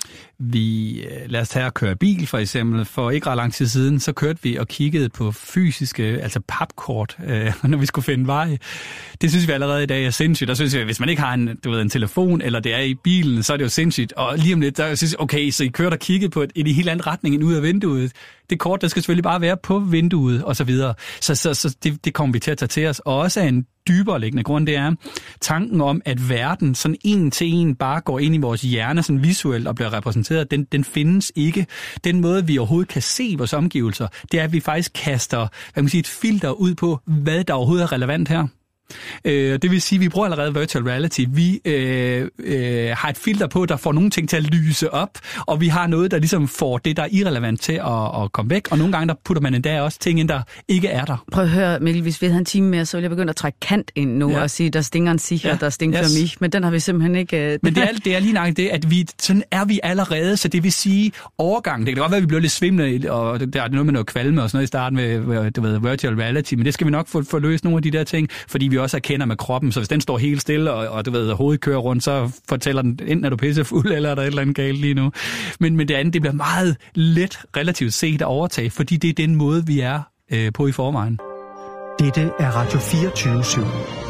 lad os tage at køre bil for eksempel. For ikke ret lang tid siden, så kørte vi og kiggede på fysiske, altså papkort, når vi skulle finde vej. Det synes vi allerede i dag er sindssygt. Der synes jeg, hvis man ikke har en telefon, eller det er i bilen, så er det jo sindssygt. Og lige om lidt, der synes jeg, okay, så I kørte og kiggede på en helt anden retning end ud af vinduet. Det kort, der skal selvfølgelig bare være på vinduet, og så videre. Så det kommer vi til at tage til os. Og også af en dybere liggende grund, det er tanken om, at verden sådan en til en bare går ind i vores hjerne sådan visuelt og bliver repræsenteret. Den findes ikke. Den måde, vi overhovedet kan se vores omgivelser, det er, at vi faktisk kaster et filter ud på, hvad der overhovedet er relevant her. Det vil sige, at vi bruger allerede virtual reality. Vi har et filter på, der får nogle ting til at lyse op, og vi har noget, der ligesom får det, der er irrelevant til at komme væk. Og nogle gange, der putter man endda også ting ind, der ikke er der. Prøv at høre, Mikkel, hvis vi havde en time mere, så ville jeg begynde at trække kant ind nu og sige, der stinger en sicher, der stinker mig. Men den har vi simpelthen ikke... Men det er lige nok det, at sådan er vi allerede, så det vil sige overgang. Det kan godt være, at vi bliver lidt svimlende, og der er noget med noget kvalme og sådan noget i starten med virtual reality, men det skal vi nok få løst nogle af de der ting, fordi vi også erkender med kroppen, så hvis den står helt stille, og hovedet kører rundt, så fortæller den, enten er du pissefuld, eller er der et eller andet galt lige nu. Men det andet, det bliver meget let relativt set at overtage, fordi det er den måde, vi er på i forvejen. Dette er Radio 24/7.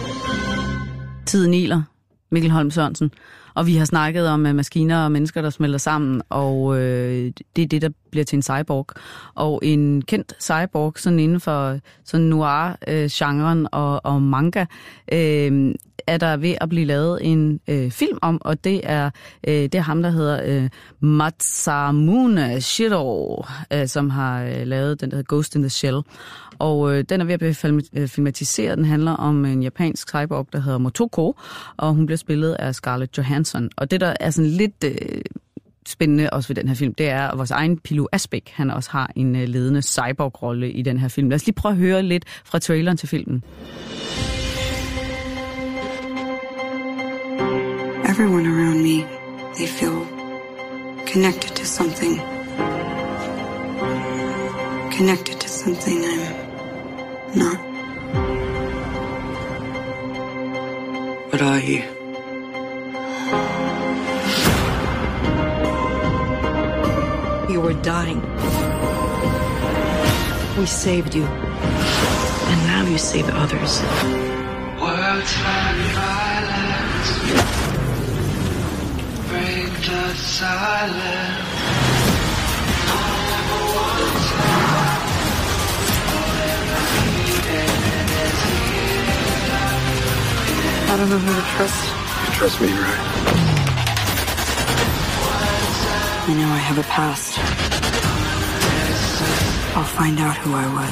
Tiden iler, Mikkel Holm Sørensen, og vi har snakket om maskiner og mennesker, der smelter sammen, og det er det, der bliver til en cyborg. Og en kendt cyborg, sådan inden for sådan noir-genren og manga, er der ved at blive lavet en film om, og det er ham, der hedder Masamune Shirow, som har lavet den, der hedder Ghost in the Shell. Og den er ved at blive filmatiseret. Den handler om en japansk cyborg, der hedder Motoko, og hun bliver spillet af Scarlett Johansson. Og det, der er sådan lidt spændende også ved den her film, det er, at vores egen Pilou Asbæk, han også har en ledende cyborg-rolle i den her film. Lad os lige prøve at høre lidt fra traileren til filmen. Everyone around me, they feel connected to something. Connected to something I'm not. What are you? You were dying. We saved you. And now you save others. Words like violence break the silence. I don't know who to trust. You trust me, right? I know I have a past. I'll find out who I was.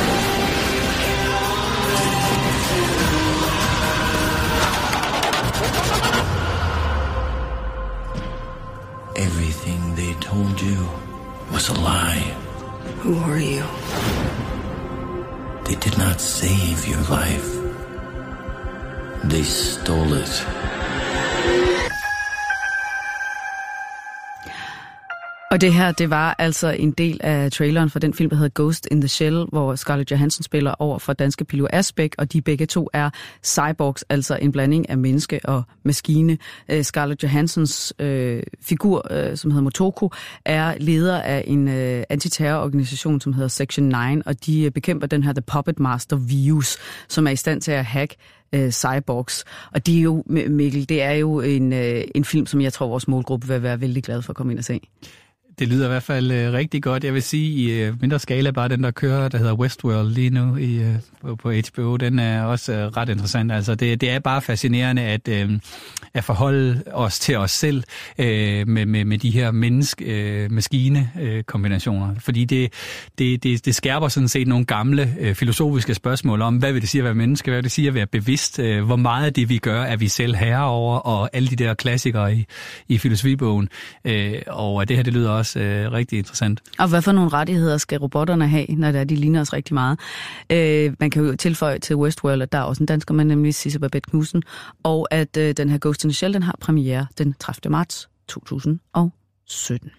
Everything they told you was a lie. Who are you? They did not save your life. They stole it. Og det her, det var altså en del af traileren for den film, der hedder Ghost in the Shell, hvor Scarlett Johansson spiller over for danske Pilou Asbæk, og de begge to er cyborgs, altså en blanding af menneske og maskine. Scarlett Johanssons figur, som hedder Motoko, er leder af en antiterrororganisation, som hedder Section 9, og de bekæmper den her The Puppet Master virus, som er i stand til at hacke cyborgs. Og det er jo, Mikkel, det er jo en film, som jeg tror, vores målgruppe vil være vældig glad for at komme ind og se. Det lyder i hvert fald rigtig godt. Jeg vil sige, i mindre skala bare den, der kører, der hedder Westworld lige nu på HBO, den er også ret interessant. Altså, det er bare fascinerende at forholde os til os selv med de her menneske-maskine-kombinationer. Fordi det skærper sådan set nogle gamle filosofiske spørgsmål om, hvad vil det sige at være menneske, hvad vil det sige at være bevidst, hvor meget af det, vi gør, er vi selv herre over, og alle de der klassikere i filosofibogen. Og det her, det lyder også rigtig interessant. Og hvad for nogle rettigheder skal robotterne have, når de ligner os rigtig meget? Man kan jo tilføje til Westworld, at der er også en dansker, man nemlig Sisse Babette Knudsen, og at den her Ghost in the Shell, den har premiere den 30. marts 2017.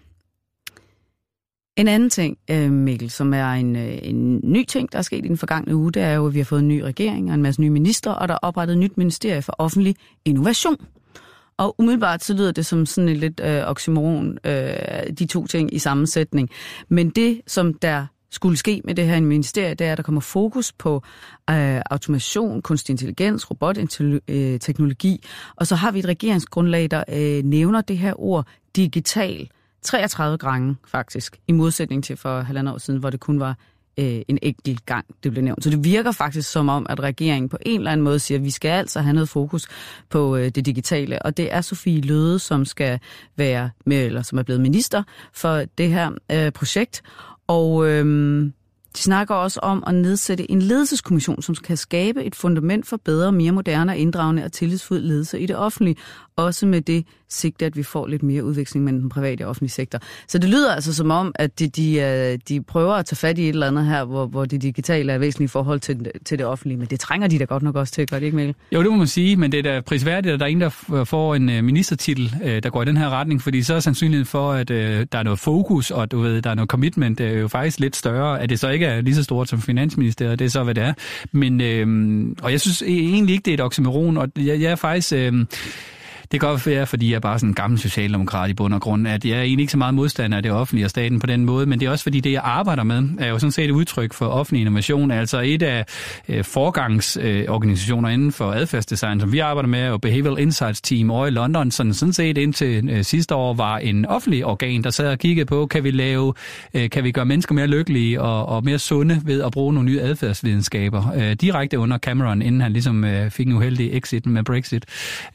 En anden ting, Mikkel, som er en ny ting, der er sket i den forgangne uge, det er jo, at vi har fået en ny regering og en masse nye minister, og der er oprettet et nyt ministerie for offentlig innovation. Og umiddelbart så lyder det som sådan en lidt oxymoron, de to ting i sammensætning. Men det, som der skulle ske med det her ministerie, det er, at der kommer fokus på automation, kunstig intelligens, robotteknologi. Og så har vi et regeringsgrundlag, der nævner det her ord digital 33 gange faktisk, i modsætning til for 1,5 år siden, hvor det kun var en enkelt gang, det blev nævnt. Så det virker faktisk som om, at regeringen på en eller anden måde siger, at vi skal altså have noget fokus på det digitale. Og det er Sofie Løhde, som skal være med, eller som er blevet minister for det her projekt. Og de snakker også om at nedsætte en ledelseskommission, som kan skabe et fundament for bedre, mere moderne, inddragende og tillidsfuld ledelse i det offentlige. Også med det sigte, at vi får lidt mere udveksling mellem den private og offentlige sektor. Så det lyder altså som om, at de prøver at tage fat i et eller andet her, hvor det digitale er væsentligt i forhold til det offentlige. Men det trænger de da godt nok også til, gør det ikke, Mikkel? Jo, det må man sige, men det er da prisværdigt, at der er en, der får en ministertitel, der går i den her retning, fordi så er sandsynligheden for, at der er noget fokus, og du ved, der er noget commitment, det er jo faktisk lidt større, at det så ikke er lige så stort som Finansministeriet, det er så, hvad det er. Men, og jeg synes egentlig ikke, det er et oxymoron, og jeg er faktisk... Det kan godt være, fordi jeg er bare sådan en gammel socialdemokrat i bund og grund, at jeg er egentlig ikke så meget modstander af det offentlige og staten på den måde, men det er også fordi det, jeg arbejder med, er jo sådan set et udtryk for offentlig innovation. Altså et af forgangsorganisationer inden for adfærdsdesign, som vi arbejder med, er jo Behavioral Insights Team over i London, sådan set indtil sidste år var en offentlig organ, der sad og kiggede på, kan vi gøre mennesker mere lykkelige og mere sunde ved at bruge nogle nye adfærdsvidenskaber direkte under Cameron, inden han ligesom fik en uheldig exit med Brexit.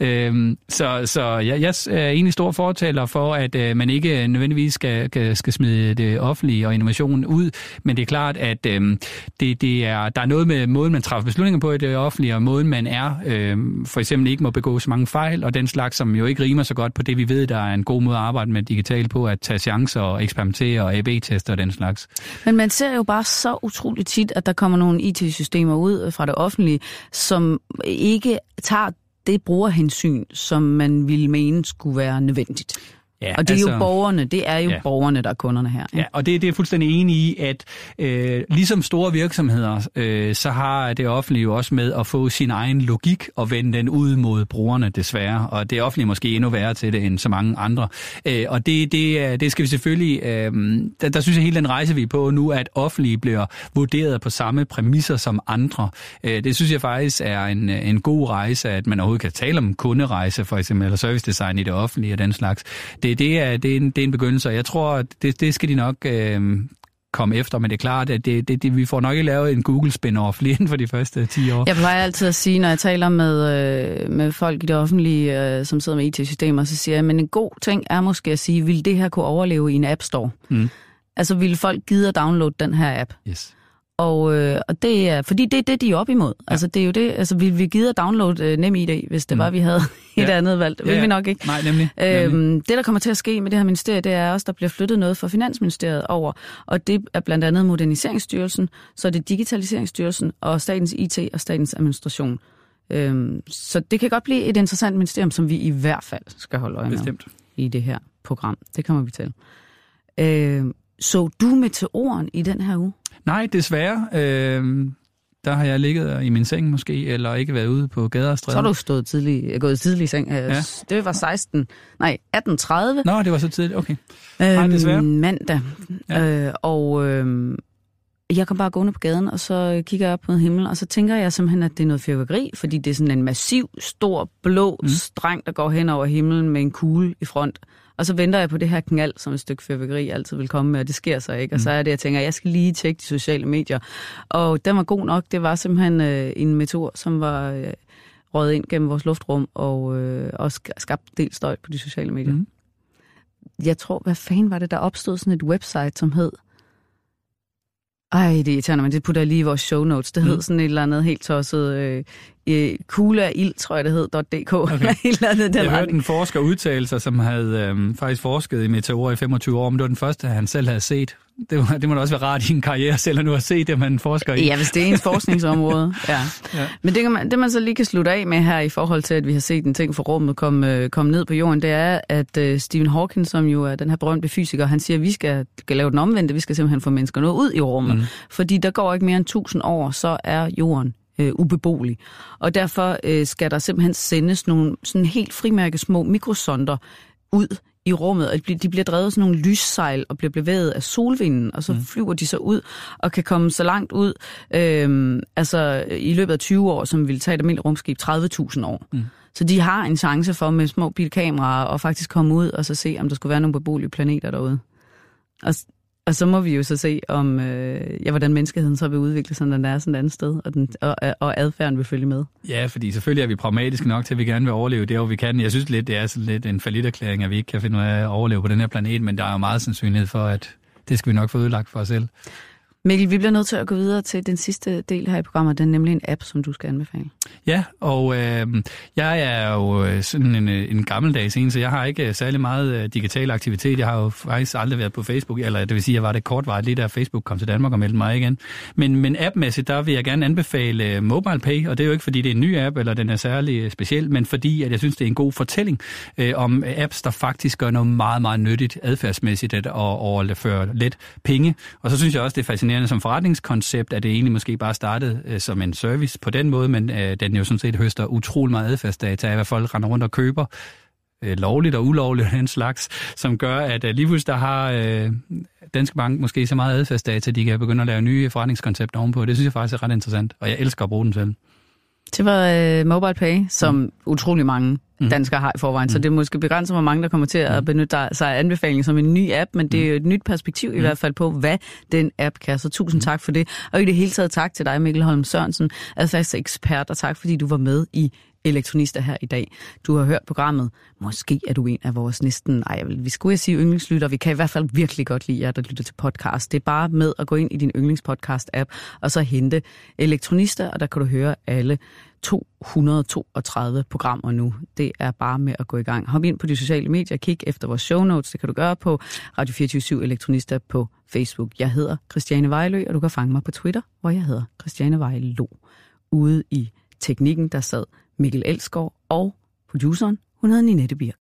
Så jeg er egentlig stor fortaler for, at man ikke nødvendigvis skal smide det offentlige og innovationen ud, men det er klart, at der er noget med måden, man træffer beslutninger på i det offentlige, og måden, man for eksempel ikke må begå så mange fejl, og den slags, som jo ikke rimer så godt på det, vi ved, der er en god måde at arbejde med digitalt på, at tage chancer og eksperimentere og AB-tester og den slags. Men man ser jo bare så utroligt tit, at der kommer nogle IT-systemer ud fra det offentlige, som ikke tager det brugerhensyn, som man ville mene skulle være nødvendigt. Ja, og det er jo borgerne, borgerne, der er kunderne her. Ikke? Ja, og det er fuldstændig enig i, at ligesom store virksomheder, så har det offentlige jo også med at få sin egen logik og vende den ud mod brugerne, desværre. Og det offentlige måske endnu værre til det end så mange andre. Og det skal vi selvfølgelig... Der synes jeg, hele den rejse, vi er på nu, at offentlige bliver vurderet på samme præmisser som andre. Det synes jeg faktisk er en god rejse, at man overhovedet kan tale om kunderejse, for eksempel, eller service design i det offentlige og den slags. Det er en begyndelse, og jeg tror, det skal de nok komme efter, men det er klart, at vi får nok ikke lavet en Google-spin-off lige inden for de første 10 år. Jeg plejer altid at sige, når jeg taler med folk i det offentlige, som sidder med IT-systemer, så siger jeg, men en god ting er måske at sige, vil det her kunne overleve i en App Store? Altså, vil folk gide at downloade den her app? Yes. Og det er, fordi det er det, de er op imod. Ja. Altså, det er jo det, altså, vi gider at downloade NemID, hvis det var, vi havde et andet valg. Vil vi nok ikke. Nej, nemlig. Det, der kommer til at ske med det her ministerie, det er også, der bliver flyttet noget fra Finansministeriet over, og det er blandt andet Moderniseringsstyrelsen, så er det Digitaliseringsstyrelsen og Statens IT og Statens Administration. Så det kan godt blive et interessant ministerium, som vi i hvert fald skal holde øje med i det her program. Det kommer vi til. Så du meteoren i den her uge? Nej, desværre. Der har jeg ligget i min seng måske, eller ikke været ude på gader og stræder. Så har du gået tidlig i seng. Ja. Det var 18:30. Nå, det var så tidligt, okay. Nej, desværre. Mandag. Ja. Jeg kom bare gående på gaden, og så kigger jeg op på himlen, og så tænker jeg simpelthen, at det er noget fyrværkeri, fordi det er sådan en massiv, stor, blå streng, der går hen over himlen med en kugle i front. Og så venter jeg på det her knald, som et stykke fyrværkeri altid vil komme med, og det sker så ikke. Og så er det, jeg tænker, jeg skal lige tjekke de sociale medier. Og den var god nok. Det var simpelthen en meteor, som var røget ind gennem vores luftrum, og skabt en del støj på de sociale medier. Jeg tror, hvad fanden var det, der opstod sådan et website, som hed... det er irriterende, men det putter jeg lige i vores show notes. Det hed sådan et eller andet helt tosset... Kugle af ild, tror jeg, det hed, .dk. Okay. Jeg hørte en forsker udtale sig, som havde faktisk forsket i meteorer i 25 år, men det var den første, han selv havde set. Det må da også være rart i en karriere selv at nu at se det, man forsker i. Ja, hvis det er ens forskningsområde. Ja. Men det man så lige kan slutte af med her i forhold til, at vi har set en ting fra rummet komme ned på jorden, det er, at Stephen Hawking, som jo er den her berømte fysiker, han siger, at vi skal lave den omvendte, vi skal simpelthen få mennesker noget ud i rummet. Fordi der går ikke mere end 1000 år, så er jorden ubeboelig. Og derfor skal der simpelthen sendes nogle sådan helt frimærke små mikrosonder ud i rummet, og de bliver drevet sådan nogle lyssejl og bliver bevæget af solvinden, og så flyver de så ud og kan komme så langt ud, altså i løbet af 20 år, som ville tage et almindeligt rumskib 30.000 år. Så de har en chance for med små bilkameraer og faktisk komme ud og så se, om der skulle være nogle beboelige planeter derude. Og så må vi jo så se, om hvordan menneskeheden så vil udvikle sig, når den er sådan et andet sted, og adfærden vil følge med. Ja, fordi selvfølgelig er vi pragmatiske nok til, at vi gerne vil overleve det, hvor vi kan. Jeg synes lidt, det er sådan lidt en falliterklæring, at vi ikke kan finde ud af at overleve på den her planet, men der er jo meget sandsynlighed for, at det skal vi nok få udlagt for os selv. Mikkel, vi bliver nødt til at gå videre til den sidste del her i programmet. Den er nemlig en app, som du skal anbefale. Ja, og jeg er jo sådan en gammeldags en, så jeg har ikke særlig meget digital aktivitet. Jeg har jo faktisk aldrig været på Facebook, eller det vil sige, jeg var det kortvarigt lige da Facebook kom til Danmark og meldte mig igen. Men appmæssigt, der vil jeg gerne anbefale MobilePay, og det er jo ikke, fordi det er en ny app, eller den er særlig speciel, men fordi at jeg synes, det er en god fortælling om apps, der faktisk gør noget meget, meget nyttigt adfærdsmæssigt at overføre let penge. Og så synes jeg også, det er fascinerende som forretningskoncept, at det egentlig måske bare startede som en service på den måde, men den jo sådan set høster utrolig meget adfærdsdata af, hvad folk render rundt og køber, lovligt og ulovligt den slags, som gør, at lige pludselig der har Danske Bank måske så meget adfærdsdata, de kan begynde at lave nye forretningskoncepter ovenpå. Det synes jeg faktisk er ret interessant, og jeg elsker at bruge den selv. Det var MobilePay, som utrolig mange danskere har i forvejen, så det er måske begrænset, hvor mange der kommer til at benytte sig af anbefalingen som en ny app, men det er jo et nyt perspektiv i hvert fald på, hvad den app kan. Så tusind tak for det. Og i det hele taget tak til dig, Mikkel Holm Sørensen, adfærdsekspert, og tak fordi du var med i Elektronister her i dag. Du har hørt programmet. Måske er du en af vores næsten, vi skulle sige yndlingslytter. Vi kan i hvert fald virkelig godt lide jer, der lytter til podcast. Det er bare med at gå ind i din yndlingspodcast-app, og så hente Elektronister, og der kan du høre alle 232 programmer nu. Det er bare med at gå i gang. Hop ind på de sociale medier, kig efter vores show notes. Det kan du gøre på Radio 24/7 Elektronister på Facebook. Jeg hedder Christiane Vejlø, og du kan fange mig på Twitter, hvor jeg hedder Christiane Vejlø. Ude i teknikken, der sad Mikkel Elsgaard Og produceren, hun hedder Ninette Birk.